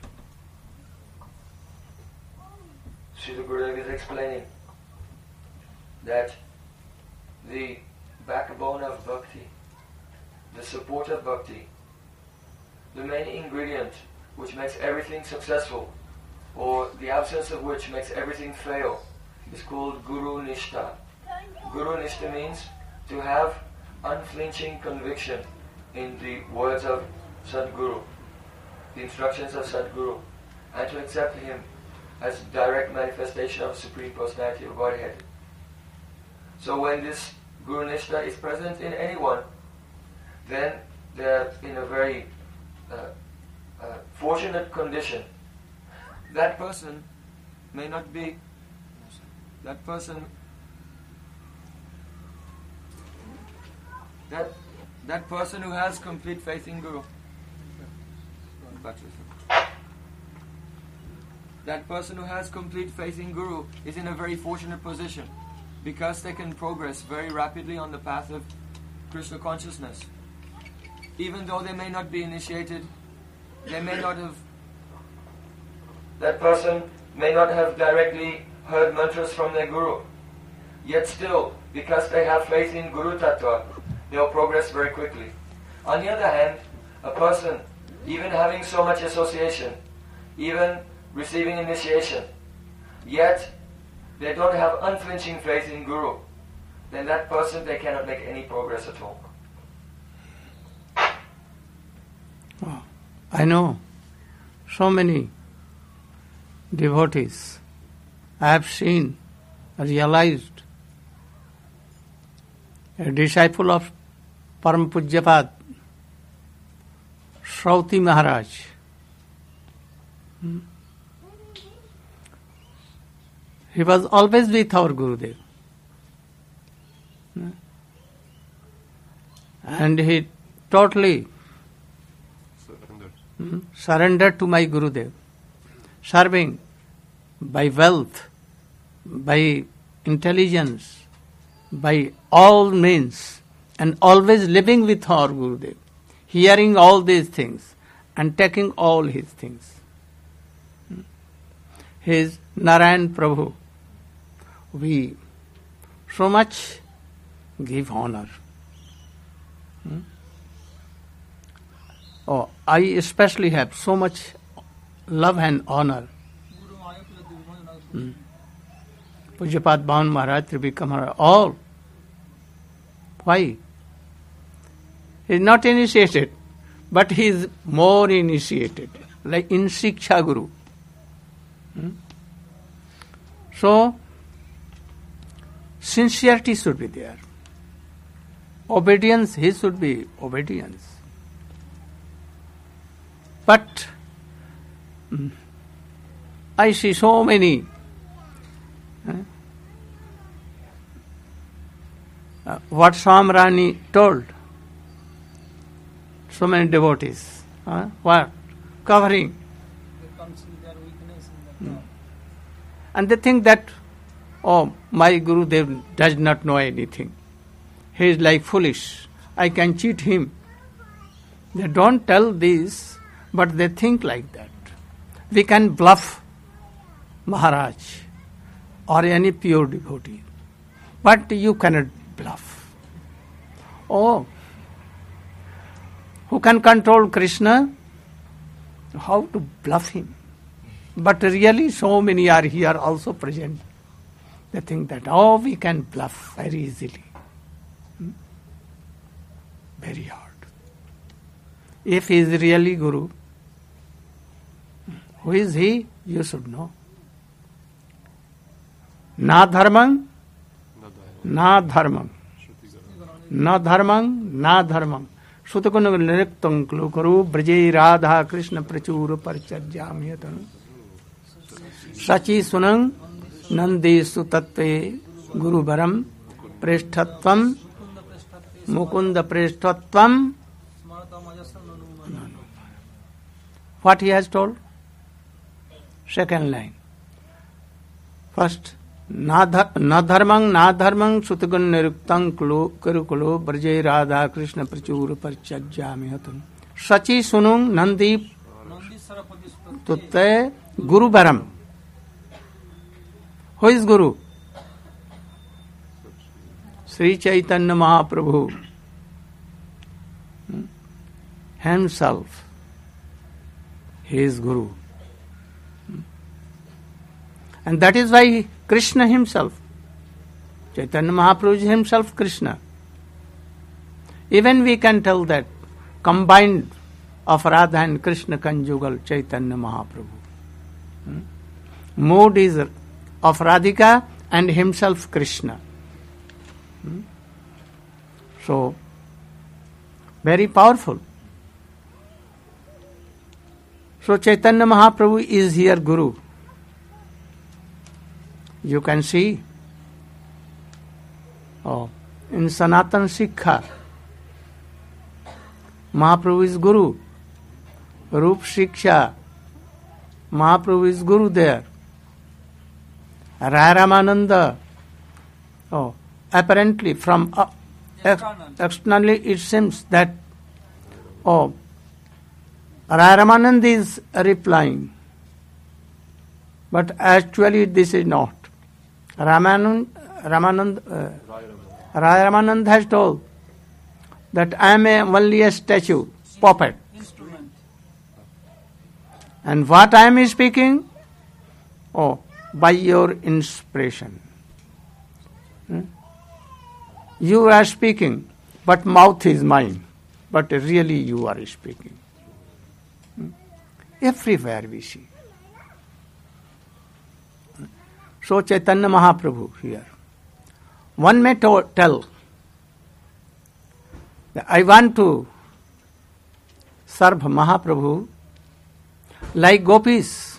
Srila Gurudev is explaining that the backbone of bhakti, the support of bhakti, the main ingredient which makes everything successful, or the absence of which makes everything fail, is called Guru Nishtha. Guru Nishtha means to have unflinching conviction in the words of Sadguru, the instructions of Sadguru, and to accept him as direct manifestation of Supreme Personality of Godhead. So when this Guru Nishtha is present in anyone, then they are in a very fortunate condition. That person may not be, that person who has complete faith in Guru, that person who has complete faith in Guru is in a very fortunate position because they can progress very rapidly on the path of Krishna consciousness. Even though they may not be initiated, that person may not have directly heard mantras from their Guru. Yet still, because they have faith in Guru Tattva, they'll progress very quickly. On the other hand, a person, even having so much association, even receiving initiation, yet they don't have unflinching faith in Guru, then that person, they cannot make any progress at all. Oh, I know so many devotees I have seen, realized, a disciple of Param Pujyapad, Shrauti Maharaj. He was always with our Gurudev. And he totally surrendered to my Gurudev, serving by wealth, by intelligence, by all means, and always living with our Gurudev, hearing all these things and taking all his things. His Narayan Prabhu, we so much give honor. Oh, I especially have so much love and honor. Pujyapad Bhavan Maharaj, Tribhikam Maharaj, all. Why? He is not initiated, but he is more initiated, like in Shiksha Guru. So, sincerity should be there. Obedience, he should be obedience. But I see so many what Samrani told, so many devotees, what? Covering. And they think that, oh, my Gurudev does not know anything. He is like foolish. I can cheat him. They don't tell this, but they think like that. We can bluff Maharaj or any pure devotee, but you cannot bluff. Oh, who can control Krishna? How to bluff him? But really so many are here also present. They think that, oh, we can bluff very easily. Very hard. If he is really Guru, who is he? You should know. Na dharmang, na dharmang. Na dharmang, na dharmang. Sutakunu niriktam klukuru braje radha krishna prachura parchajyamyatanu. Sachi sunang nandesu tattve guru baram presthatvam mukunda presthatvam. What he has told? Second line. First, na dharmang sutagun niruktam kurukulu braje radha krishna prachura parchajyamyatanu. Sachi sunung nandi tutte guru baram. Who is Guru? Sri Chaitanya Mahaprabhu himself. He is Guru. And that is why Krishna himself, Chaitanya Mahaprabhu is himself Krishna. Even we can tell that combined of Radha and Krishna conjugal Chaitanya Mahaprabhu. Mood is of Radhika and himself Krishna. So, very powerful. So Chaitanya Mahaprabhu is here Guru. You can see in Sanatana Sikha, Mahaprabhu is Guru. Rup Shiksha, Mahaprabhu is Guru there. Raya Ramananda, apparently from externally it seems that Raya Ramananda is replying. But actually this is not. Raya Ramananda has told that I am only a statue, puppet. Instrument. And what I am speaking? By your inspiration. You are speaking, but mouth is mine. But really you are speaking. Everywhere we see. So Chaitanya Mahaprabhu here. One may tell that I want to serve Mahaprabhu like gopis.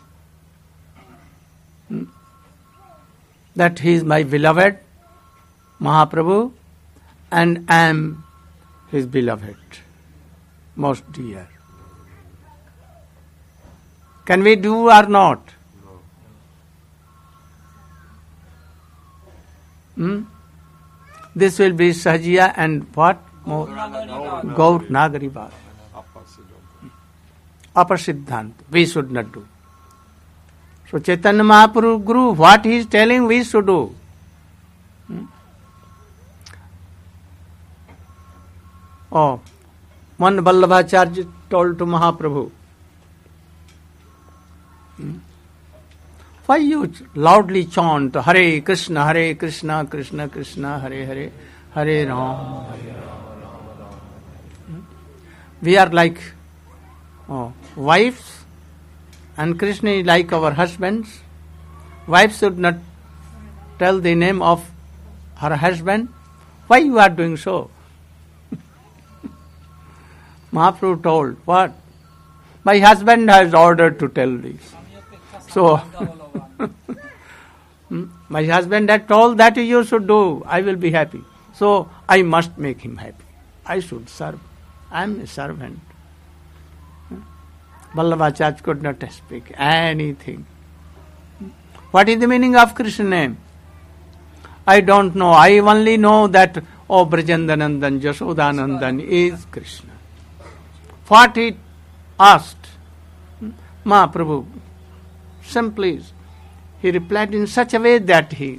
That he is my beloved Mahaprabhu and I am his beloved, most dear. Can we do or not? This will be Sahajiya and what? Gaur Nagari Bhat. Upper Siddhant. We should not do. So Chaitanya Mahaprabhu Guru, what he is telling we should do. One Vallabhacharya told to Mahaprabhu, why you loudly chant Hare Krishna, Krishna Krishna, Hare Hare, Hare Ram, Hare Ram. We are like wives and Krishna is like our husbands. Wives should not tell the name of her husband. Why you are doing so? Mahaprabhu told, what? My husband has ordered to tell this. So, my husband had told that you should do, I will be happy. So, I must make him happy. I should serve. I am a servant. Vallabhacharya could not speak anything. What is the meaning of Krishna name? I don't know. I only know that, Brajandanandan, Jashodanandan is Krishna. What he asked, Mahaprabhu, simply, he replied in such a way that he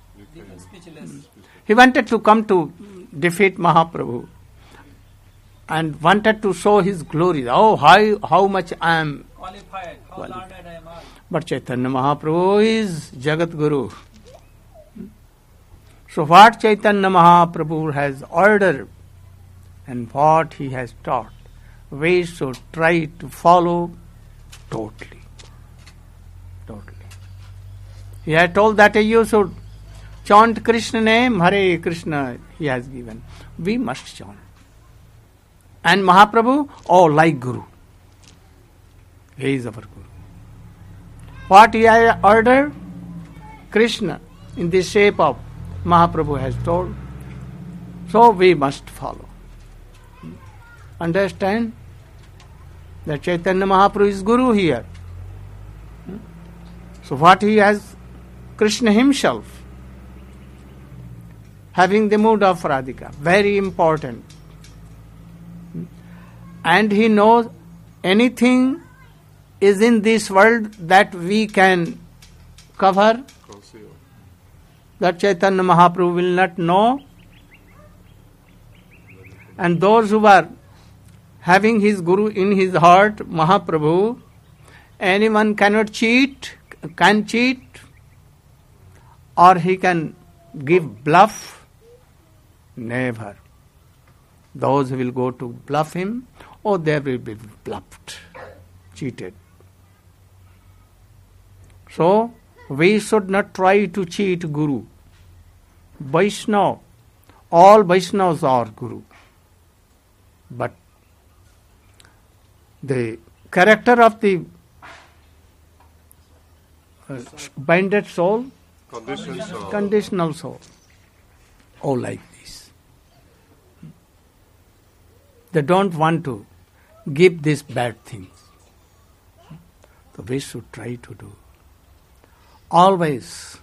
wanted to come to defeat Mahaprabhu and wanted to show his glory. How much I am qualified, how learned I am. But Chaitanya Mahaprabhu is Jagat Guru. So what Chaitanya Mahaprabhu has ordered and what he has taught, we should try to follow totally. He had told that you should chant Krishna name, Hare Krishna, he has given. We must chant. And Mahaprabhu, like Guru. He is our Guru. What he has ordered, Krishna, in the shape of Mahaprabhu has told. So we must follow. Understand? That Chaitanya Mahaprabhu is Guru here. So what he has, Krishna himself, having the mood of Radhika, very important. And he knows anything is in this world that we can cover, that Chaitanya Mahaprabhu will not know. And those who are having his Guru in his heart, Mahaprabhu, anyone can cheat, or he can give bluff. Never. Those who will go to bluff him, they will be bluffed, cheated. So, we should not try to cheat Guru. Vaishnava, all Vaishnavas are Guru. But the character of the binded soul, conditional soul, all like this. They don't want to give these bad things. So we should try to do. Always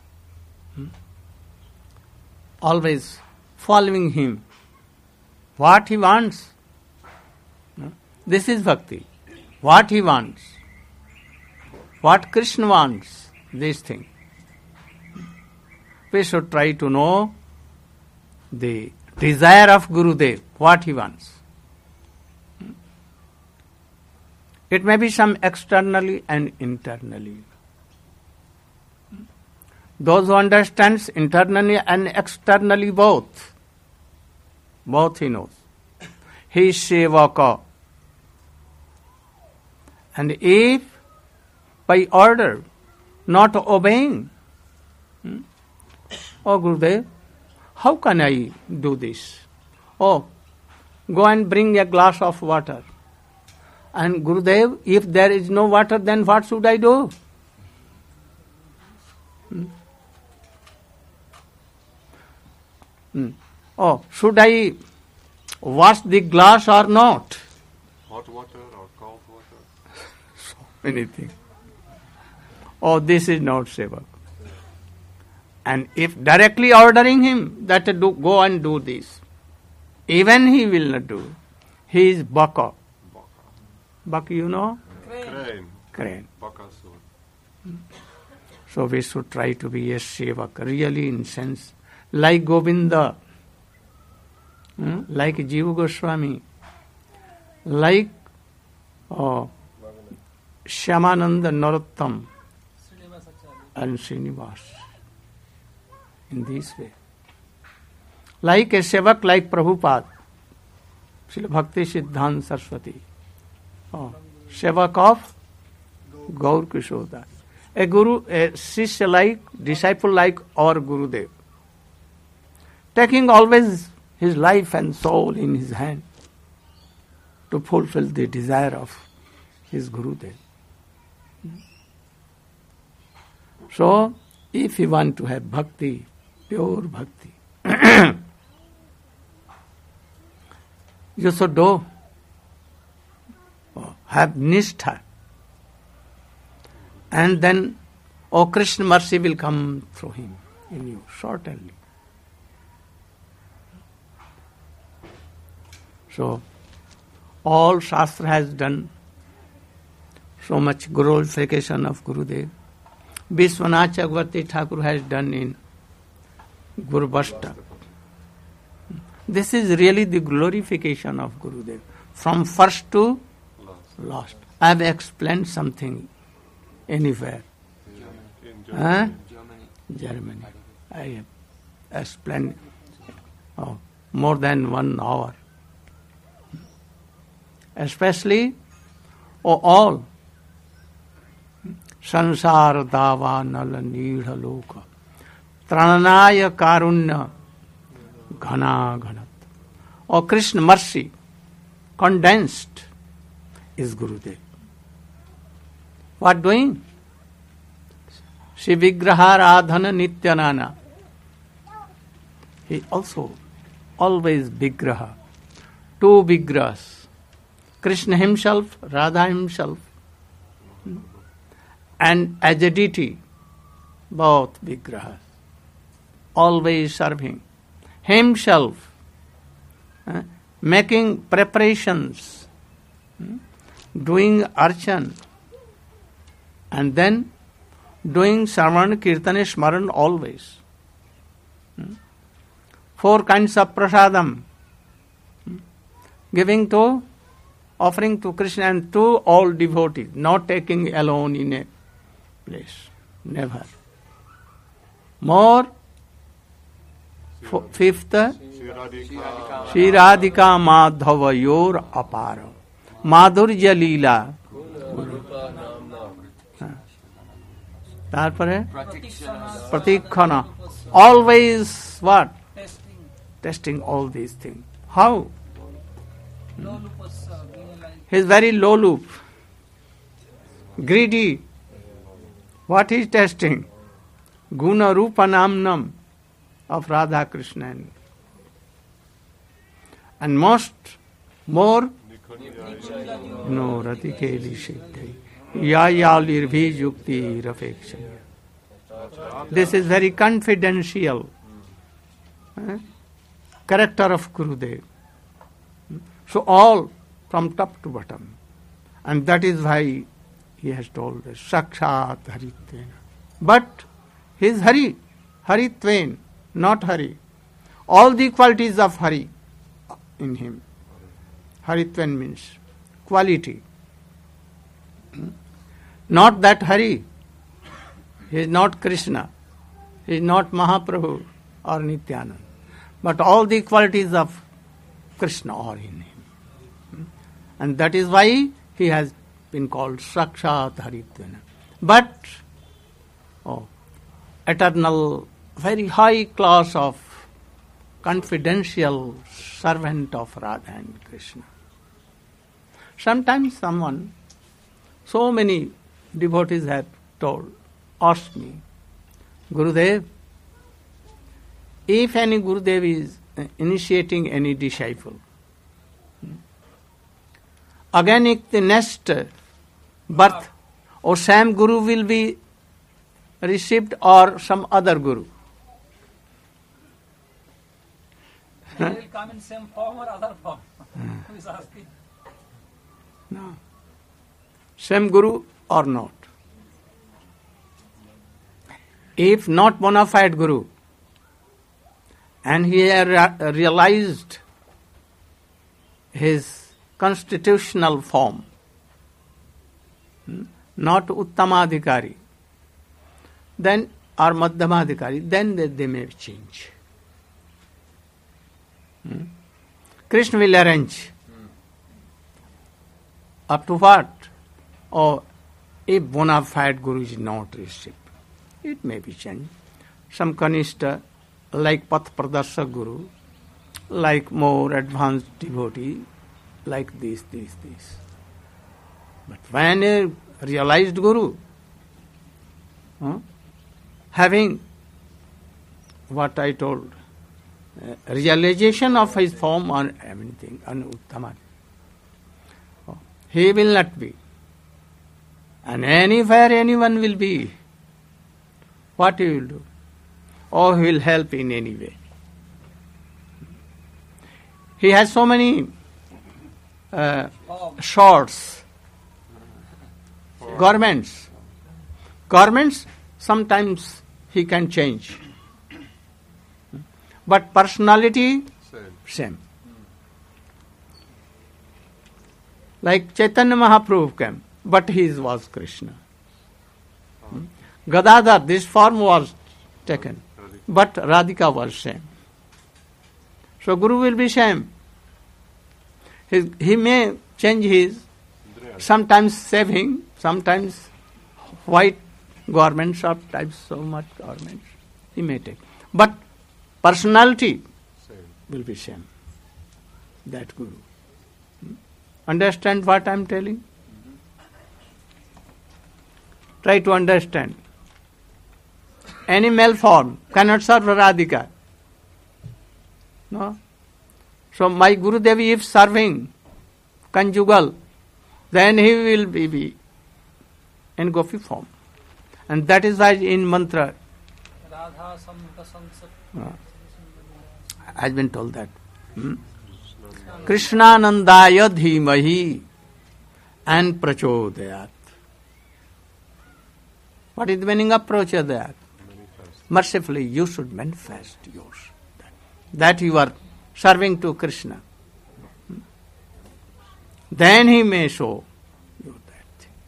following him. What he wants. This is bhakti. What he wants. What Krishna wants. This thing. We should try to know the desire of Gurudev, what he wants. It may be some externally and internally. Those who understands internally and externally both he knows. He is Sevaka. And if by order not obeying, oh Gurudev, how can I do this? Oh, go and bring a glass of water. And Gurudev, if there is no water, then what should I do? Oh, should I wash the glass or not? Hot water or cold water? So many things. Oh, this is not sevak. And if directly ordering him that go and do this, even he will not do. He is baka. Baka, you know? Crane. Bakasur. So we should try to be a sevak, really in sense. Like Govinda, like Jiva Goswami, like Shyamananda Narottam and Srinivas. In this way. Like a sevak, like Prabhupada, Srila Bhakti Siddhanta Saraswati, sevak of Gaur Kishore Das. A guru, a shishya like, disciple like our Gurudev, taking always his life and soul in his hand to fulfill the desire of his Gurudev. So, if you want to have bhakti, pure bhakti, you should do, have nishtha. And then, Krishna mercy will come through him, in you, certainly. So, all Shastra has done so much glorification of Gurudev. Vishwanath Chakravarti Thakur has done in Guru Bashta. This is really the glorification of Gurudev, from first to last. I have explained something anywhere. In Germany. I have explained more than 1 hour. Especially all sansara dava nala nidha loka trananaya karunya ghana ghanat. Or Krishna mercy condensed is Gurudev. What doing? Shri Vigraha Radhana Nityanana. He also always Vigraha. 2 Vigrahas. Krishna himself, Radha himself, and as a deity, both Vigrahas, always serving himself, making preparations, doing archan, and then doing Sarvan, Kirtan, Smaran always. 4 kinds of prasadam, giving to, offering to Krishna and to all devotees, not taking alone in a place. Never. More, 5th, Shri Radhika Madhava Yor Apara. Madhurya Leela. তারপরে প্রতীক্ষণা, always what? testing all these things. How? Low lupus being like He is very low loop, greedy. What he is testing? Guna Rupa Namnam of Radha Krishna. And more no Radhikeli Siddhi. Yayalir Vijukti Rafekshanya. This is very confidential character of Gurudev. So all from top to bottom. And that is why he has told us, Sakshat Haritvena. But he is Hari, Haritven, not Hari. All the qualities of Hari in him. Haritven means quality. Not that Hari. He is not Krishna. He is not Mahaprabhu or Nityananda. But all the qualities of Krishna are in him. And that is why he has been called Sakshat Haritvena. But eternal, very high class of confidential servant of Radha and Krishna. Sometimes so many devotees have asked me, Gurudev, if any Gurudev is initiating any disciple, again in the next birth, or same Guru will be received or some other Guru? they will come in same form or other form. Who is asking? No. Same Guru or not? If not bona fide Guru, and he has realized his constitutional form, not Uttamadhikari, then or Madhyamadhikari, then they may change. Krishna will arrange. Up to what? Or if bona fide Guru is not received, it may be changed. Some Kanishta, like Path Pradarshak Guru, like more advanced devotee, like this. But when a realized Guru, having what I told, realization of his form on everything, on Uttama, he will not be. And anywhere anyone will be, what he will do? Or he will help in any way. He has so many shorts, garments. Garments, sometimes he can change. But personality, same. Like Chaitanya Mahaprabhu came, but he was Krishna. Gadadhar, this form was taken, but Radhika was same. So Guru will be same. He may change his, sometimes saving, sometimes white garments, sometimes so much garments. He may take. But personality will be same. That Guru. Understand what I am telling? Try to understand. Any male form cannot serve Radhika. No? So my Gurudev, if serving conjugal, then he will be in Gopi form. And that is why in mantra has been told that. Krishnanandaya dhimahi and prachodayat. What is the meaning of prachodayat? Mercifully, you should manifest yours. That you are serving to Krishna. Then he may show you that thing.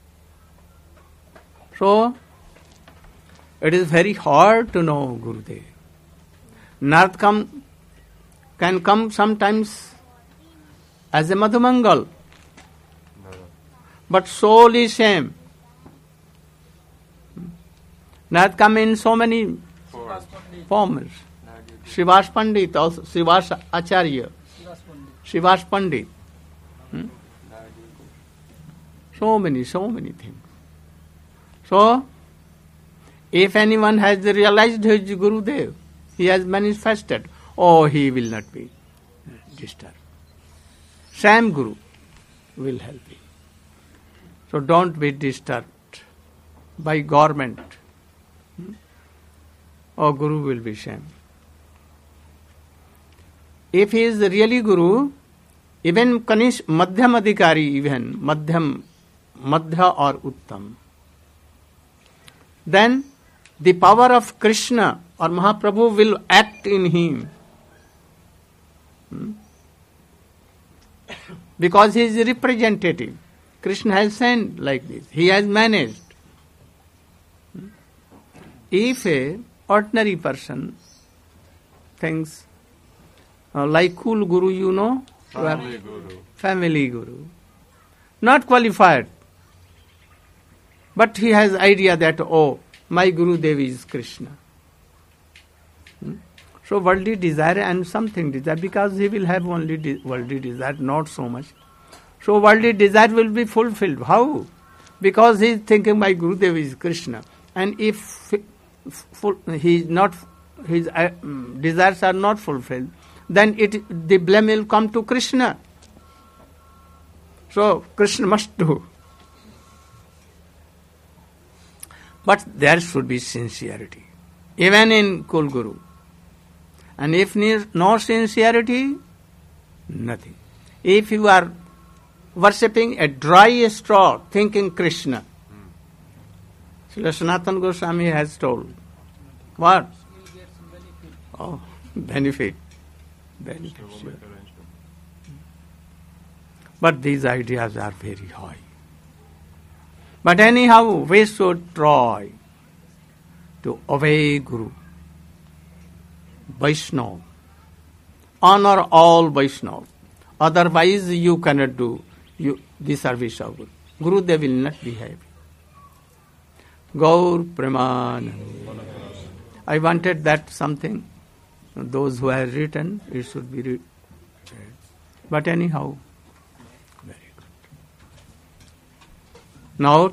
So, it is very hard to know Gurudev. Narad can come sometimes as a Madhumangal, but soul is same. Narad come in so many forms. Srivas Pandit, also Srivas Acharya, Srivas Pandit. So many things. So, if anyone has realized his Gurudev, he has manifested, he will not be disturbed. Same Guru will help you. So don't be disturbed by government. Guru will be shame. If he is really Guru, even Kanish, Madhyam Adhikari, even Madhyam, Madhya or Uttam, then the power of Krishna or Mahaprabhu will act in him. Because he is a representative. Krishna has sent like this. He has managed. If a ordinary person thinks, like cool Guru, family Guru, not qualified, but he has idea that, my Guru Devi is Krishna. So worldly desire and something desire, because he will have only worldly desire, not so much. So worldly desire will be fulfilled. How? Because he is thinking my Guru Devi is Krishna. And if his desires are not fulfilled, then the blame will come to Krishna. So Krishna must do. But there should be sincerity, even in Kul Guru. And if no sincerity, nothing. If you are worshipping a dry straw, thinking Krishna, Srila Sanatana Goswami has told, what? Benefit. Sure. But these ideas are very high. But anyhow, we should try to obey Guru. Vaishnava. Honor all Vaishnava. Otherwise you cannot do the service of Guru. Gurudev will not be happy. Gaur Premanand. I wanted that something. Those who have written, it should be read. But anyhow, very good. Now,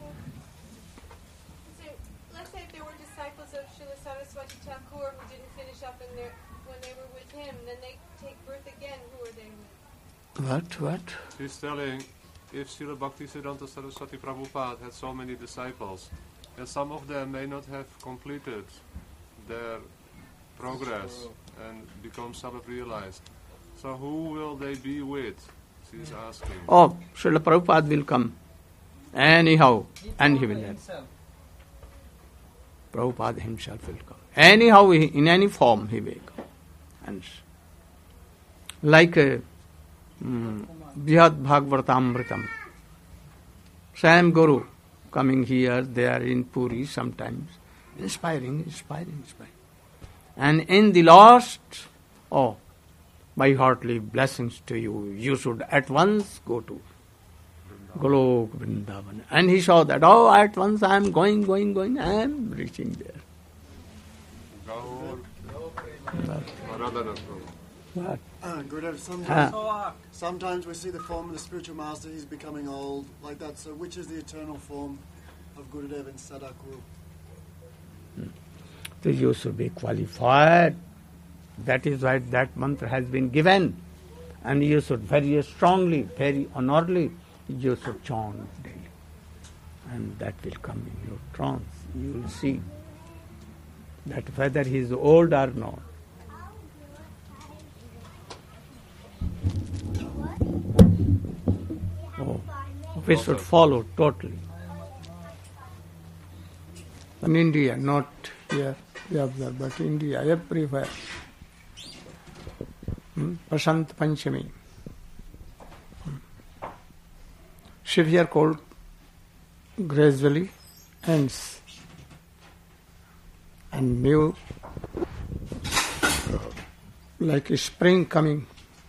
let's say if there were disciples of Srila Saraswati Thakur who didn't finish up when they were with him, then they take birth again, who are they with? What? She's telling, if Srila Bhaktisiddhanta Saraswati Prabhupada had so many disciples, and some of them may not have completed their progress and become self-realized. So who will they be with? She is asking. Srila Prabhupada will come. Anyhow, and he will help. Prabhupada himself will come. Anyhow, in any form he will come. And like Brihad Bhagavatamritam, same Guru coming here, there in Puri sometimes, inspiring. And in the last, my heartily blessings to you. You should at once go to Golok Vrindavan. And he saw that, at once I am going, I am reaching there. What? Gurudev, sometimes we see the form of the spiritual master, he's becoming old, like that. So which is the eternal form of Gurudev in Sadhguru? So you should be qualified. That is why that mantra has been given. And you should very strongly, very honorably, you should chant daily. And that will come in your trance. You will see that whether he is old or not. We should follow totally. In India, not here, we observe, but India, everywhere. Prashant Panchami. Severe cold gradually ends. And new, like a spring coming.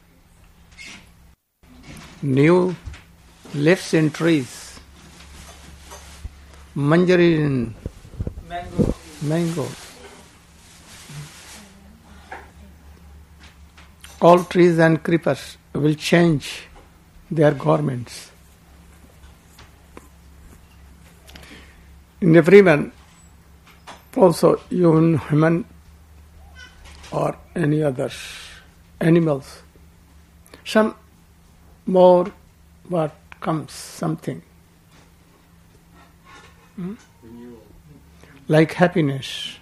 New leaves in trees. Manjarin. Mango. all trees and creepers will change their garments. In everyone, also even human or any other animals, some more what comes, something. Like happiness,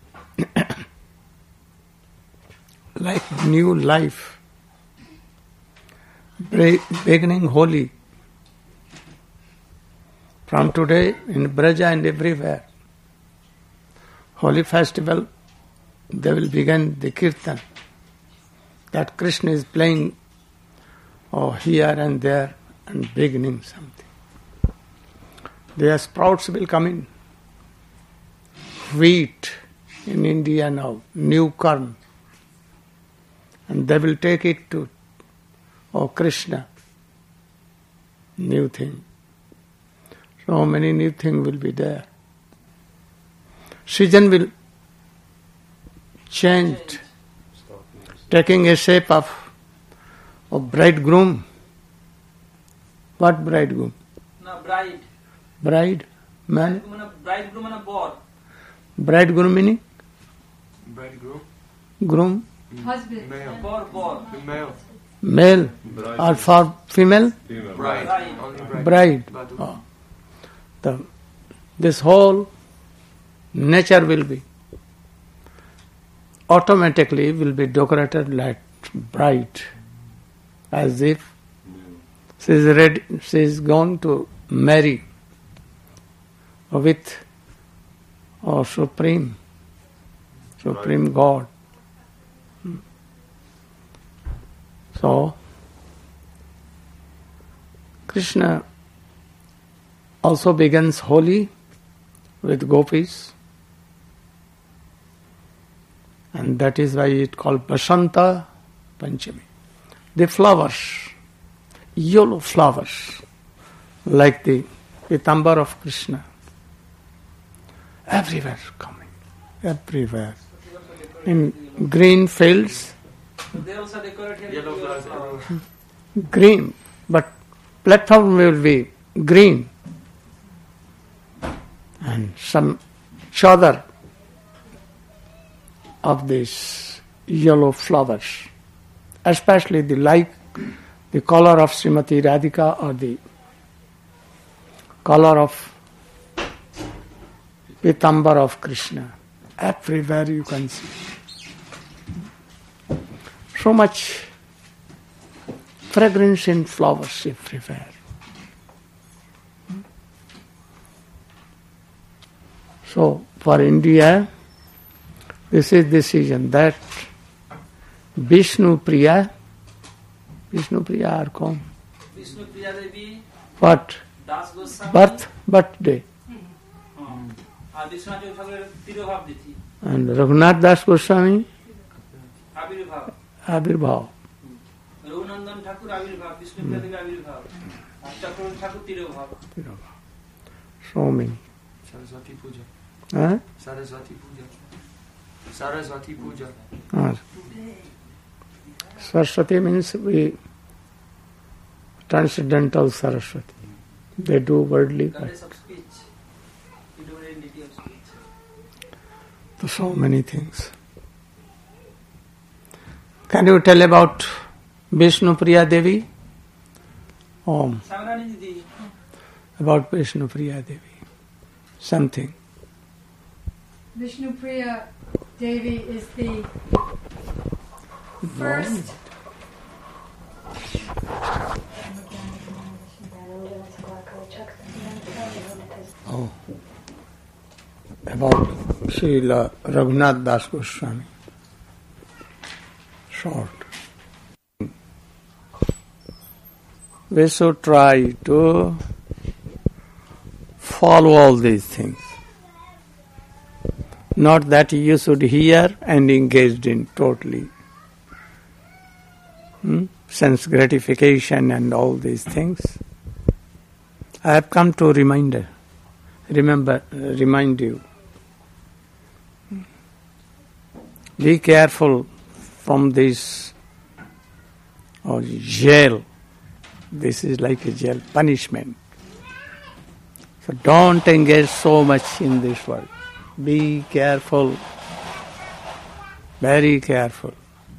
like new life, beginning holy. From today in Braja and everywhere, holy festival, they will begin the kirtan. That Krishna is playing here and there and beginning something. Their sprouts will come in. Wheat in India now, new corn. And they will take it to Krishna. New thing. So many new things will be there. Season will change, taking a shape of bridegroom. What bridegroom? No, bride. Bride? Man? Bridegroom and a boar. Bridegroom meaning? Bridegroom. Groom? Husband. Boar. Male. Male? Or for female? Bride. Only bride. Bride. This whole nature will be automatically will be decorated like bride, as if she is ready, she is going to marry with Supreme God. So Krishna also begins holy with gopis, and that is why it called Basanta Panchami. The flowers, yellow flowers, like the Pitambar of Krishna, everywhere coming, everywhere. In green fields, They also decorate here Yellow with flowers. green, but platform will be green. And some chadar of these yellow flowers, especially the color of Srimati Radhika or the color of Pitambar of Krishna. Everywhere you can see. So much fragrance in flowers everywhere. So for India, this is the season that Vishnu Priya or come. Vishnu Priya Devi, What? Das Goswami, Birthday. আর বিশ্বনাথ ঠাকুরের তিরোভাব তিথি, And Raghunath Das Goswami, আবির্ভাব, Abirbhav. Raghunandan ঠাকুর আবির্ভাব, বিষ্ণু প্রিয়া দেবী আবির্ভাব, আর চক্রবর্তী ঠাকুর তিরোভাব। So many. Saraswati Puja. Huh? Saraswati Puja. Saraswati Puja. Saraswati means transcendental Saraswati. They do worldly. Goddess of speech, divinity of speech. So many things. Can you tell about Vishnu Priya Devi? Samarani Didi, About Vishnu Priya Devi. Something. Vishnu Priya Devi is the first. About Srila Raghunath Das Goswami. Short. We should try to follow all these things. Not that you should hear and engaged in totally. Sense gratification and all these things. I have come to remind you. Be careful from these or jail. This is like a jail punishment. So don't engage so much in this world. Be careful. Very careful.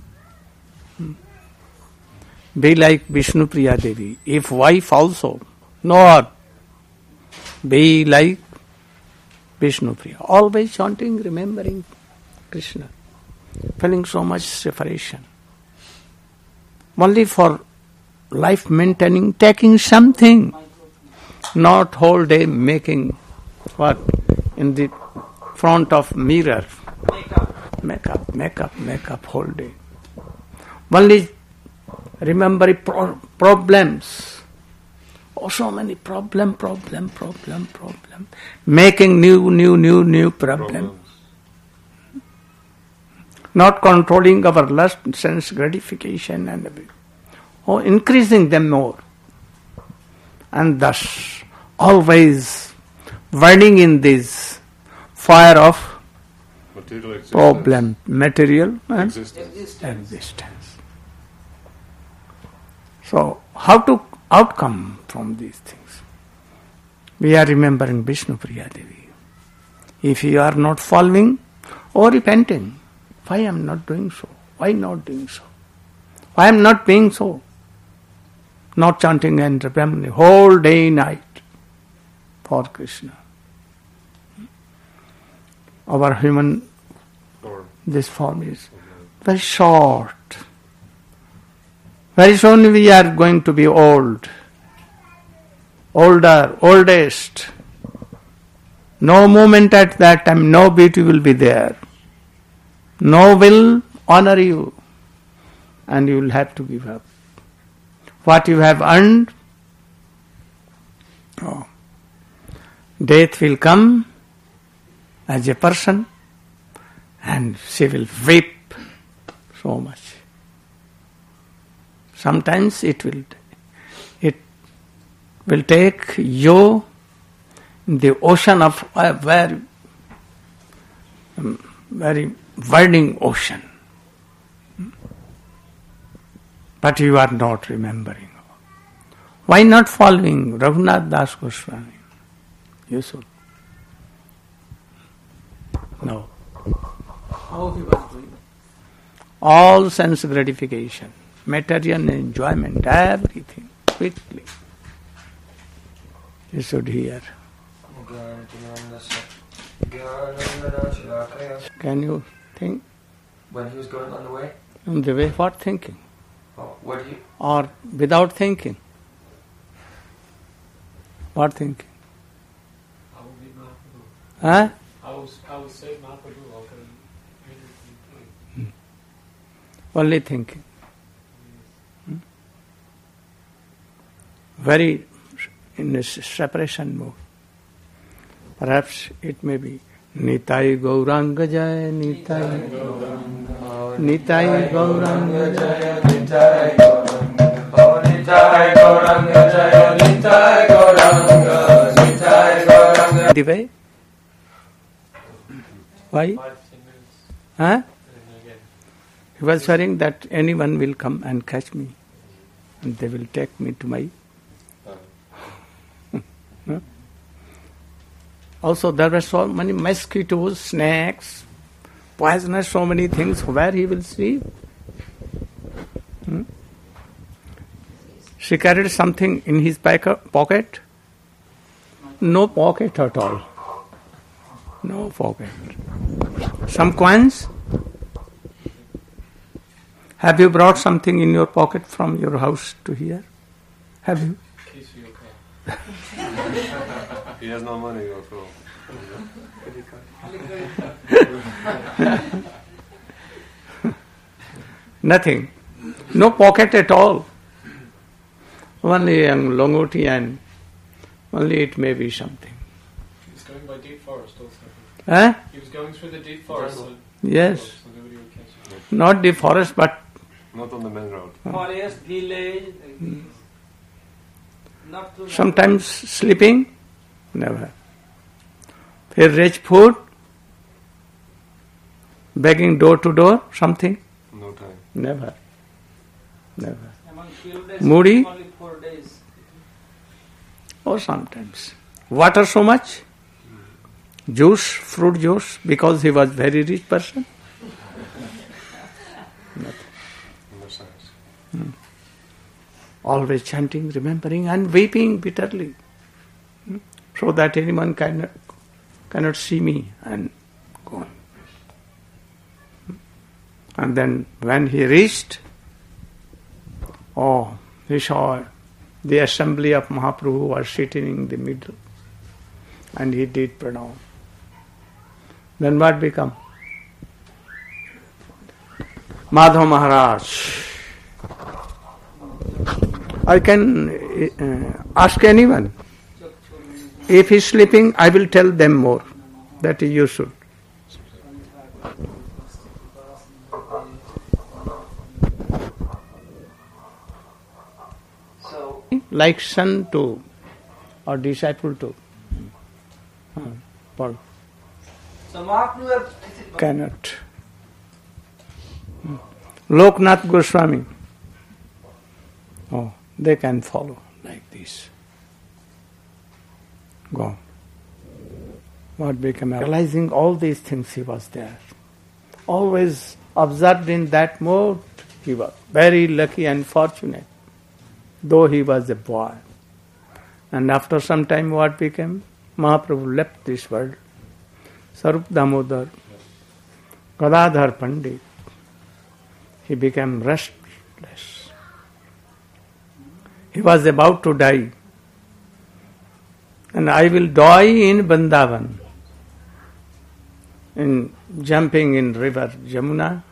Be like Vishnupriya Devi. If wife also, no, be like Vishnupriya. Always chanting, remembering Krishna. Feeling so much separation. Only for life maintaining, taking something. Not whole day making what? In the front of mirror. Makeup whole day. Only remembering problems. Oh, so many problem. Making new problem. Not controlling our lust, sense gratification and everything. Oh, increasing them more. And thus, always burning in this fire of problem, material and existence. So, how to outcome from these things? We are remembering Vishnupriya Devi. If you are not following or repenting, why I am not doing so? Why not doing so? Why I am not being so? Not chanting and remembering whole day, night for Krishna. Our human, this form is very short. Very soon we are going to be old. Oldest. No moment at that time, no beauty will be there. No will honor you. And you will have to give up. What you have earned, death will come as a person and she will weep so much. Sometimes it will take you in the ocean of a very burning ocean. But you are not remembering. Why not following Raghunath Das Goswami? You should. No. How he was doing? All sense gratification, material enjoyment, everything, quickly. You should hear. Can you think? When he was going on the way? On the way, what thinking? What do you? Or without thinking? What thinking? Huh? I was saying Mahaprabhu. Only thinking. Very in a separation mode. Perhaps it may be Nitai Gauranga Jaya, Nitai Gauranga, Nitai Gauranga Jaya, Nitai Gauranga, oh Nitai Gauranga Jaya, Nitai Gauranga, Nitai Gauranga. The way? Why? 5-10 minutes. Huh? He was saying that anyone will come and catch me and they will take me to my... Also there were so many mosquitoes, snakes, poisonous, so many things. Where he will sleep? She carried something in his pocket? No pocket at all. No pocket. Some coins? Have you brought something in your pocket from your house to here? Have you? Keys for your car. He has no money, also. Nothing. No pocket at all. Only a longoti and only it may be something. He was going by deep forest also. Huh? He was going through the deep forest. Yes. So nobody would catch him. Not the forest, but... Not on the main road. Forest, village, not too Sometimes sleeping? Never. फिर rich food? Begging door to door? Something? No time. Never. Never. among few days, moody, only 4 days. or sometimes water so much, juice, fruit juice, because he was very rich person. Always chanting, remembering and weeping bitterly, so that anyone cannot see me and go on. And then when he reached, he saw the assembly of Mahaprabhu was sitting in the middle, and he did pranam. Then what become? Madhav Maharaj. I can ask anyone. If he is sleeping, I will tell them more, that you should. So, Like son to, or disciple to. Paul. So Mahaprabhu Cannot. Loknath Goswami. They can follow like this. Go. What became? Realizing all these things, he was there. Always observed in that mode, he was very lucky and fortunate, though he was a boy. And after some time, what became? Mahaprabhu left this world. Sarup Damodar, Gadadhar Pandit, he became restless. He was about to die. And I will die in Vrindavan, in jumping in river Jamuna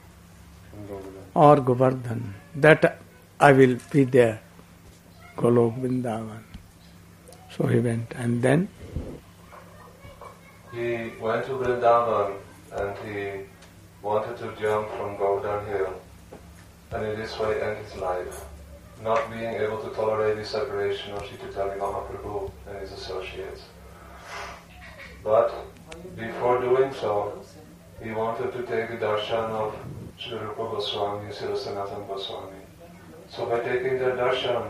or Govardhan. That I will be there, Golok Vrindavan. So he went, and then he went to Vrindavan and he wanted to jump from Govardhan Hill, and in this way end his life, not being able to tolerate the separation of Sri Chaitanya Mahaprabhu and his associates. But before doing so, he wanted to take the darshan of Sri Rupa Goswami and Sri Sanatana Goswami. So by taking their darshan,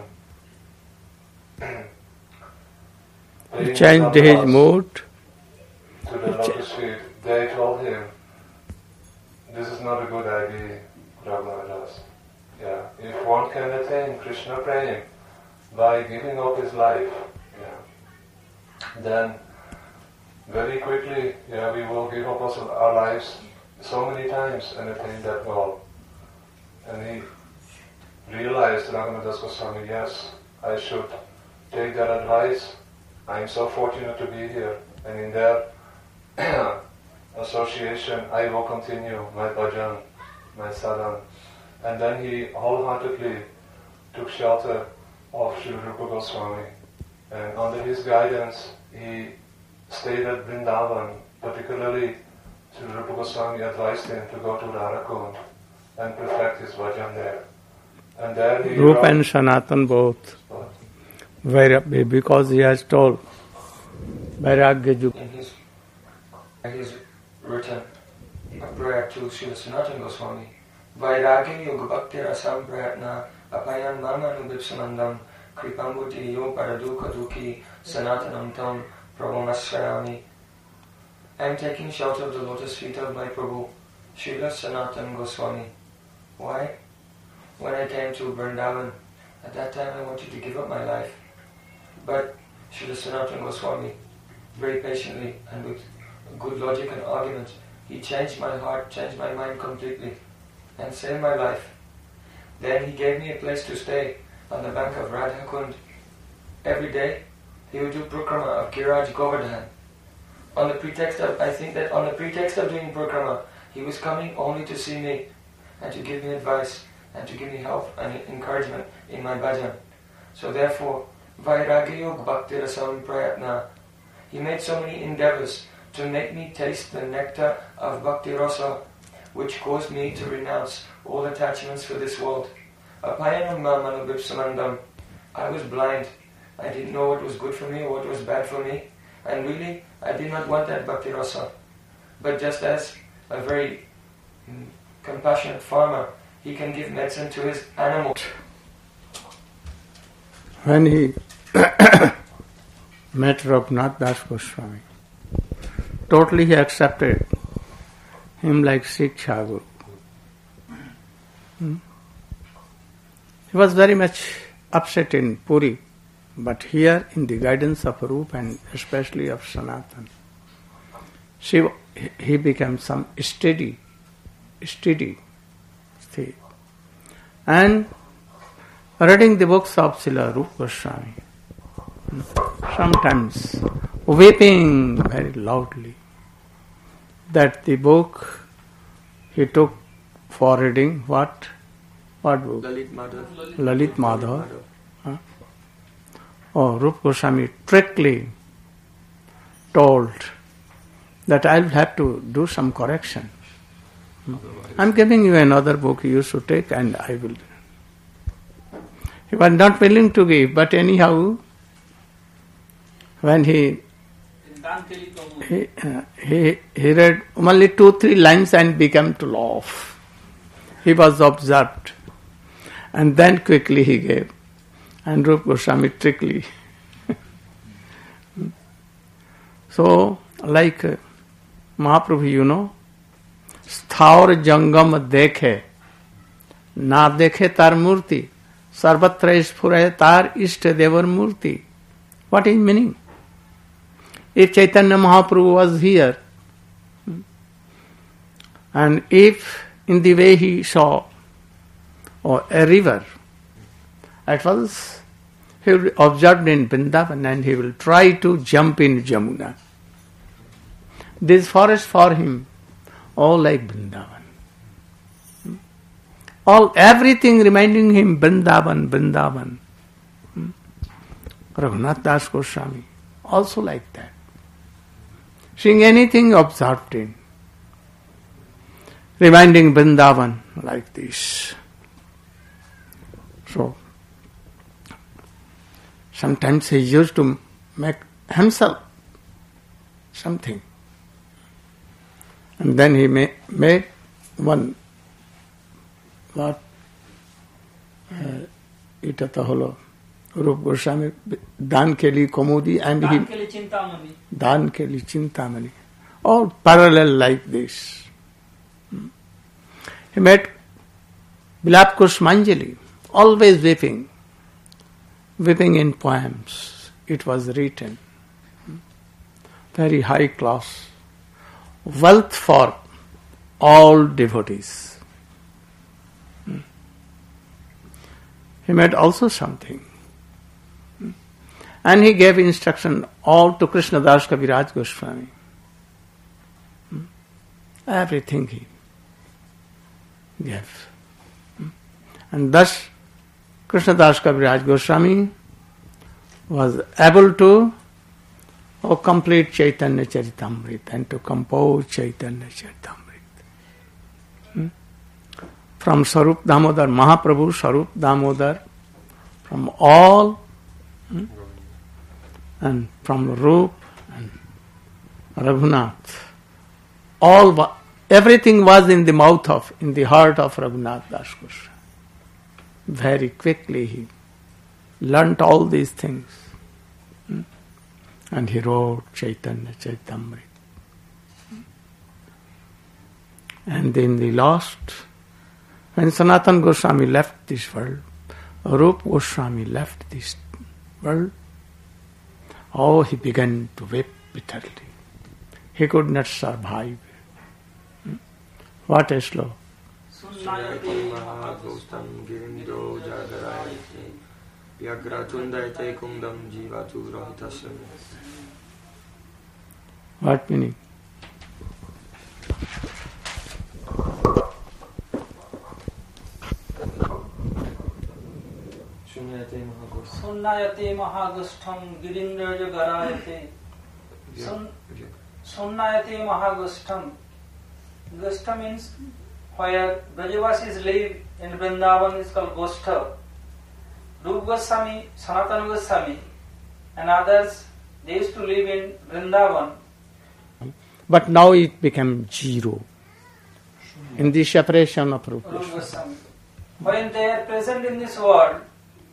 he changed his mood. To the lotus feet, they told him, this is not a good idea, Raghunadas. Yeah, if one can attain Krishna Prem by giving up his life, then very quickly, we will give up also our lives so many times and attain that goal. And he realized, Raghunadas Goswami, yes, I should take that advice. I am so fortunate to be here, and in their association I will continue my bhajan, my sadhana. And then he wholeheartedly took shelter of Sri Rupa Goswami, and under his guidance he stayed at Vrindavan. Particularly, Sri Rupa Goswami advised him to go to Radhakund and perfect his bhajan there. And there he Rupa and Sanatan both. Because he has told Vairagya Juk. In his written a prayer to Srila Sanatana Goswami, Vairagya Yoga Bhakti Rasam Prayatna Apayan Mamanu Vipsamandam Kripambuti Yo Paraduka Duki Sanatanam Tam Prabhumasrayami. I am taking shelter of the lotus feet of my Prabhu, Srila Sanatana Goswami. Why? When I came to Vrindavan, at that time I wanted to give up my life. But Srila Sanatana Goswami, very patiently and with good logic and argument, he changed my heart, changed my mind completely, and saved my life. Then he gave me a place to stay on the bank of Radhakund. Every day he would do Parikrama of Giraj Govardhan. I think that on the pretext of doing Parikrama, he was coming only to see me and to give me advice and to give me help and encouragement in my bhajan. So therefore, Vairagya Yoga Bhakti Rasam Prayatna, he made so many endeavors to make me taste the nectar of Bhakti Rasa, which caused me to renounce all attachments for this world. Apayanam Mamanu Vipsamandam, I was blind. I didn't know what was good for me or what was bad for me. And really, I did not want that Bhakti Rasa. But just as a very compassionate farmer, he can give medicine to his animal. when he met Raghunath Das Goswami, totally he accepted him like Shiksha Guru. He was very much upset in Puri, but here in the guidance of Rupa and especially of Sanatana, he became some steady state. And reading the books of Srila Rupa Goswami, sometimes weeping very loudly, that the book he took for reading, what book? Lalit Madhav. Rupa Goswami strictly told that I will have to do some correction. I am giving you another book you should take and I will. He was not willing to give, but anyhow, when he read only 2-3 lines and began to laugh. He was observed. And then quickly he gave. And Rupa Goswami strictly. So, like Mahaprabhu, you know, Sthaur Jangam dekhe, na dekhe tar murti, sarvatra sphure tar ishta devar murti. What is meaning? If Chaitanya Mahaprabhu was here, and if in the way he saw a river, at first he will observe in Vrindavan and he will try to jump in Jamuna. This forest for him, all like Vrindavan. Everything reminding him Vrindavan. Raghunath Das Goswami, also like that. Seeing anything observed in, reminding Vrindavan like this. So, sometimes he used to make himself something. And then he made one, itata holo, Rupa Goswami, Dan Keli Komodi, and Dan Keli Chintamani. All parallel like this. He made Vilap Kusmanjali, always weeping in poems. It was written. Very high class. Wealth for all devotees. He made also something. And he gave instruction all to Krishnadas Kaviraj Goswami. Everything he gave. And thus Krishnadas Kaviraj Goswami was able to complete Chaitanya Charitamrita and to compose Chaitanya Charitamrita. From Sarup Damodar, Mahaprabhu, Sarup Damodar, from all, and from Rup and Raghunath, everything was in the heart of Raghunath Das Goswami. Very quickly he learnt all these things. And he wrote Chaitanya Charitamrita. And in the last, when Sanatana Goswami left this world, Rupa Goswami left this world, he began to weep bitterly. He could not survive. What a slow. What meaning? Sunnayate Mahagustham Girindraja Garayate. Sunnayate Mahagustham. Gostha means where Brajavasis live in Vrindavan is called Gostha. Rupa Goswami, Sanatana Goswami and others, they used to live in Vrindavan. But now it became zero in the separation of Rupa Goswami. When they are present in this world,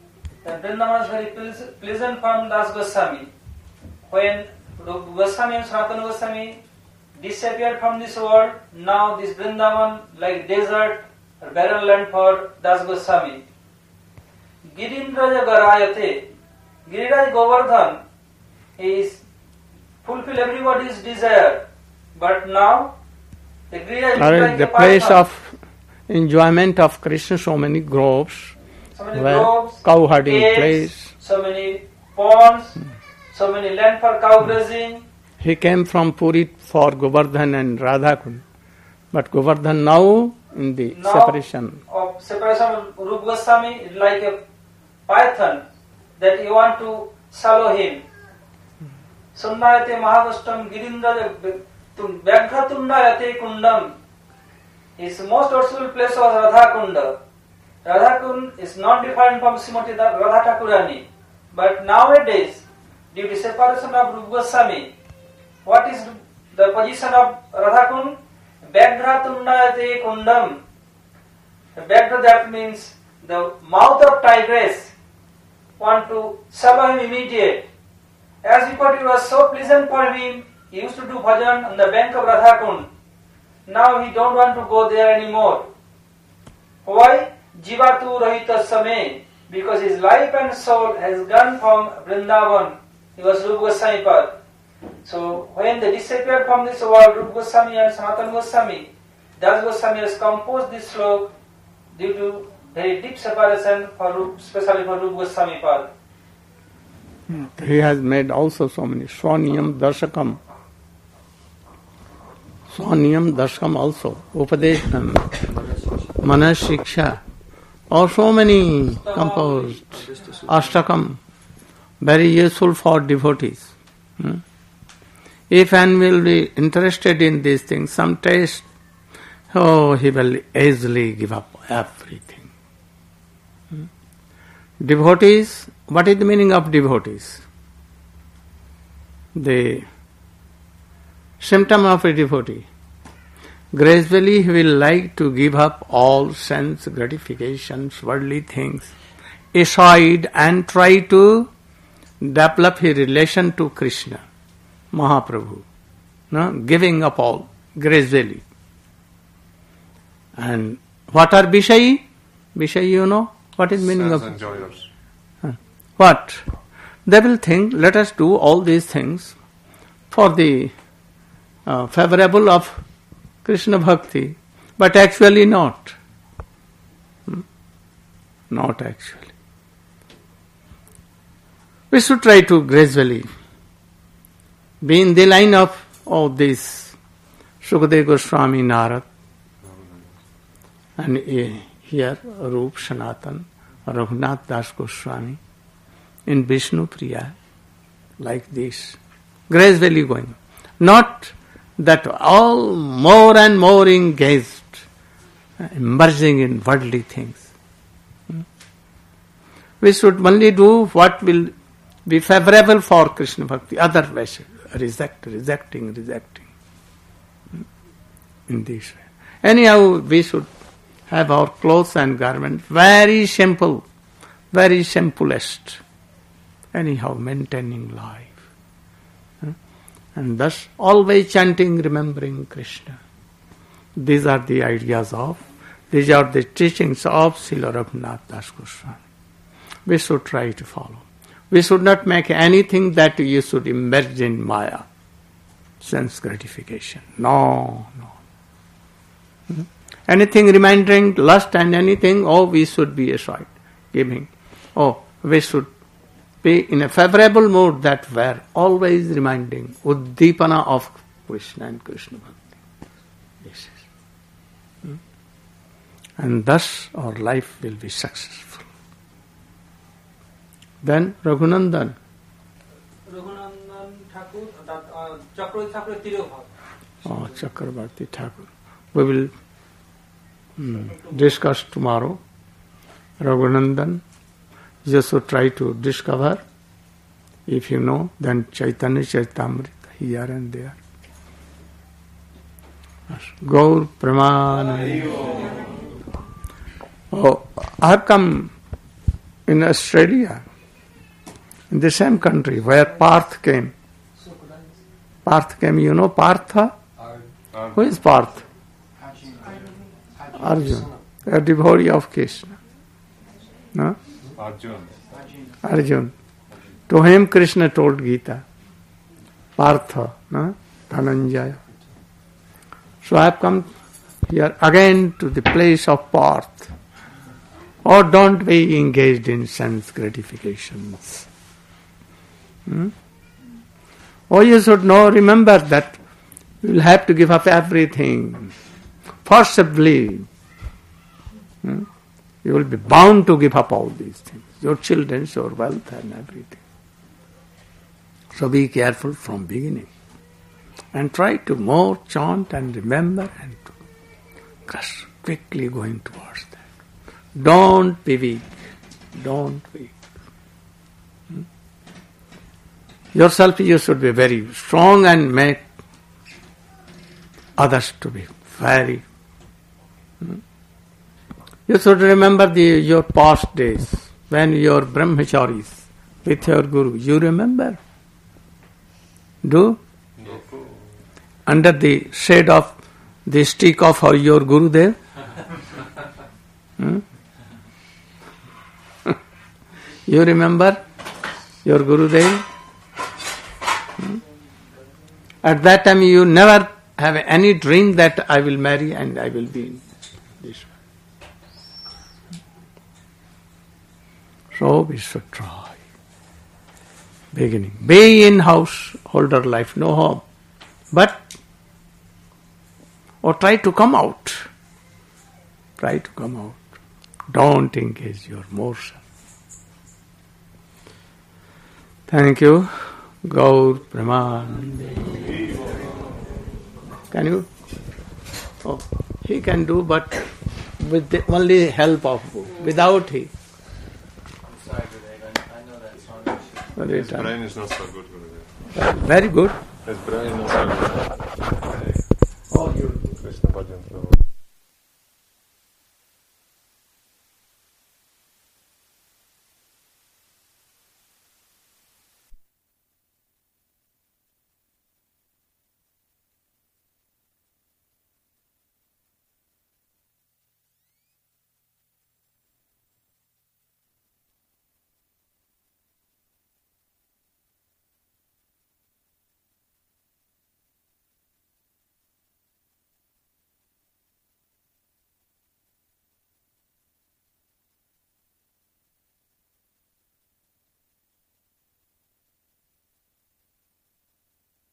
Vrindavan is very pleasant from Das Goswami. When Goswami and Sanatana Goswami disappeared from this world, now this Vrindavan like desert or barren land for Das Goswami. Girindraja Garayate, Giriraj Govardhan is fulfill everybody's desire, but now the Giriraj is like the a place python. of enjoyment of Krishna, so many groves, So many where groves, cow herding caves, place. so many ponds, so many land for cow grazing. He came from Puri for Govardhan and Radhakund. But Govardhan now in the Now, separation. of separation of Rupa Goswami is like a python that you want to swallow him. Sundayate Mahavastam Girindra Vyagratundayate Kundam. His most worshipful place was Radha Kunda. Radha Kund is not different from Srimati Radha Thakurani. But nowadays, due to separation of Rupa Goswami, what is the position of Radha Kund? Vyagratundayate Kundam. Vyagrat, that means the mouth of tigress. Want to swallow him immediate. As before it was so pleasant for him, he used to do bhajan on the bank of Radha Kund. Now he don't want to go there anymore. Why? Jivatu Rahita Same. Because his life and soul has gone from Vrindavan. He was Rupa Goswami Pad. So when they disappeared from this world, Rupa Goswami and Sanatana Goswami, Das Goswami has composed this slok due to very deep separation, especially for Rupa Goswami Pad. He has made also so many. Swaniyam Darshakam. Swaniyam Darshakam also. Upadesham. Manas Shiksha. Or so many composed. Ashtakam. Very useful for devotees. If one will be interested in these things, some taste, he will easily give up everything. Devotees, what is the meaning of devotees? The symptom of a devotee. Gradually he will like to give up all sense gratifications, worldly things, aside and try to develop his relation to Krishna, Mahaprabhu. No? Giving up all, gradually. And what are Vishayi? Vishayi, you know? What is the meaning of enjoyers? What? They will think, let us do all these things for the favorable of Krishna Bhakti, but actually not. Not actually. We should try to gradually be in the line of this Sukadeva Goswami Narad, and here Rup Sanatan, Raghunath Das Goswami, in Vishnu Priya, like this, gradually going. Not that all more and more engaged, immersing in worldly things. We should only do what will be favorable for Krishna Bhakti, otherwise rejecting. In this way. Anyhow, we should have our clothes and garments very simple, very simplest. Anyhow, maintaining life. And thus always chanting, remembering Krishna. These are the these are the teachings of Srila Raghunath Das Goswami. We should try to follow. We should not make anything that you should immerse in Maya, sense gratification. No. Anything reminding lust and anything, we should be aside, giving. We should be in a favorable mood that we're always reminding Uddipana of Krishna and Krishna Bhakti. This is. And thus our life will be successful. Then Raghunandan. Raghunandan Thakur, Chakravarti Thakur Tirobhav. Chakravarti Thakur. We will discuss tomorrow. Raghunandan. Just to try to discover. If you know, then Chaitanya Charitamrita here and there. Gaur Pramana. How come in Australia, in the same country where Parth came. Parth came, you know Partha? Who is Parth? Arjuna, a devotee of Krishna. No? Arjuna. To him Krishna told Gita. Partha, no? Dhananjaya. So I have come here again to the place of Parth. Or don't be engaged in sense gratifications. Or you should know, remember that you will have to give up everything. Forcibly. You will be bound to give up all these things. Your children, your wealth and everything. So be careful from beginning. And try to more chant and remember and to quickly going towards that. Don't be weak. Don't be weak. Yourself you should be very strong and make others to be very. You should remember your past days when you were brahmacharis with your guru. You remember? Do? Under the shade of the stick of your Gurudev? You remember your Gurudev? At that time you never have any dream that I will marry and I will be in this way. So we should try. Beginning. Be in householder life, no home. But, or try to come out. Try to come out. Don't engage your motion. Thank you. Gaur Premanande. Can you? Oh, he can do, but with the only help of Guru. Without he. Sorry, Vivek, I know that song. His brain is not so good, Gurudev. Very good. His brain is not so good. Oh, you. Krishna Bhajan.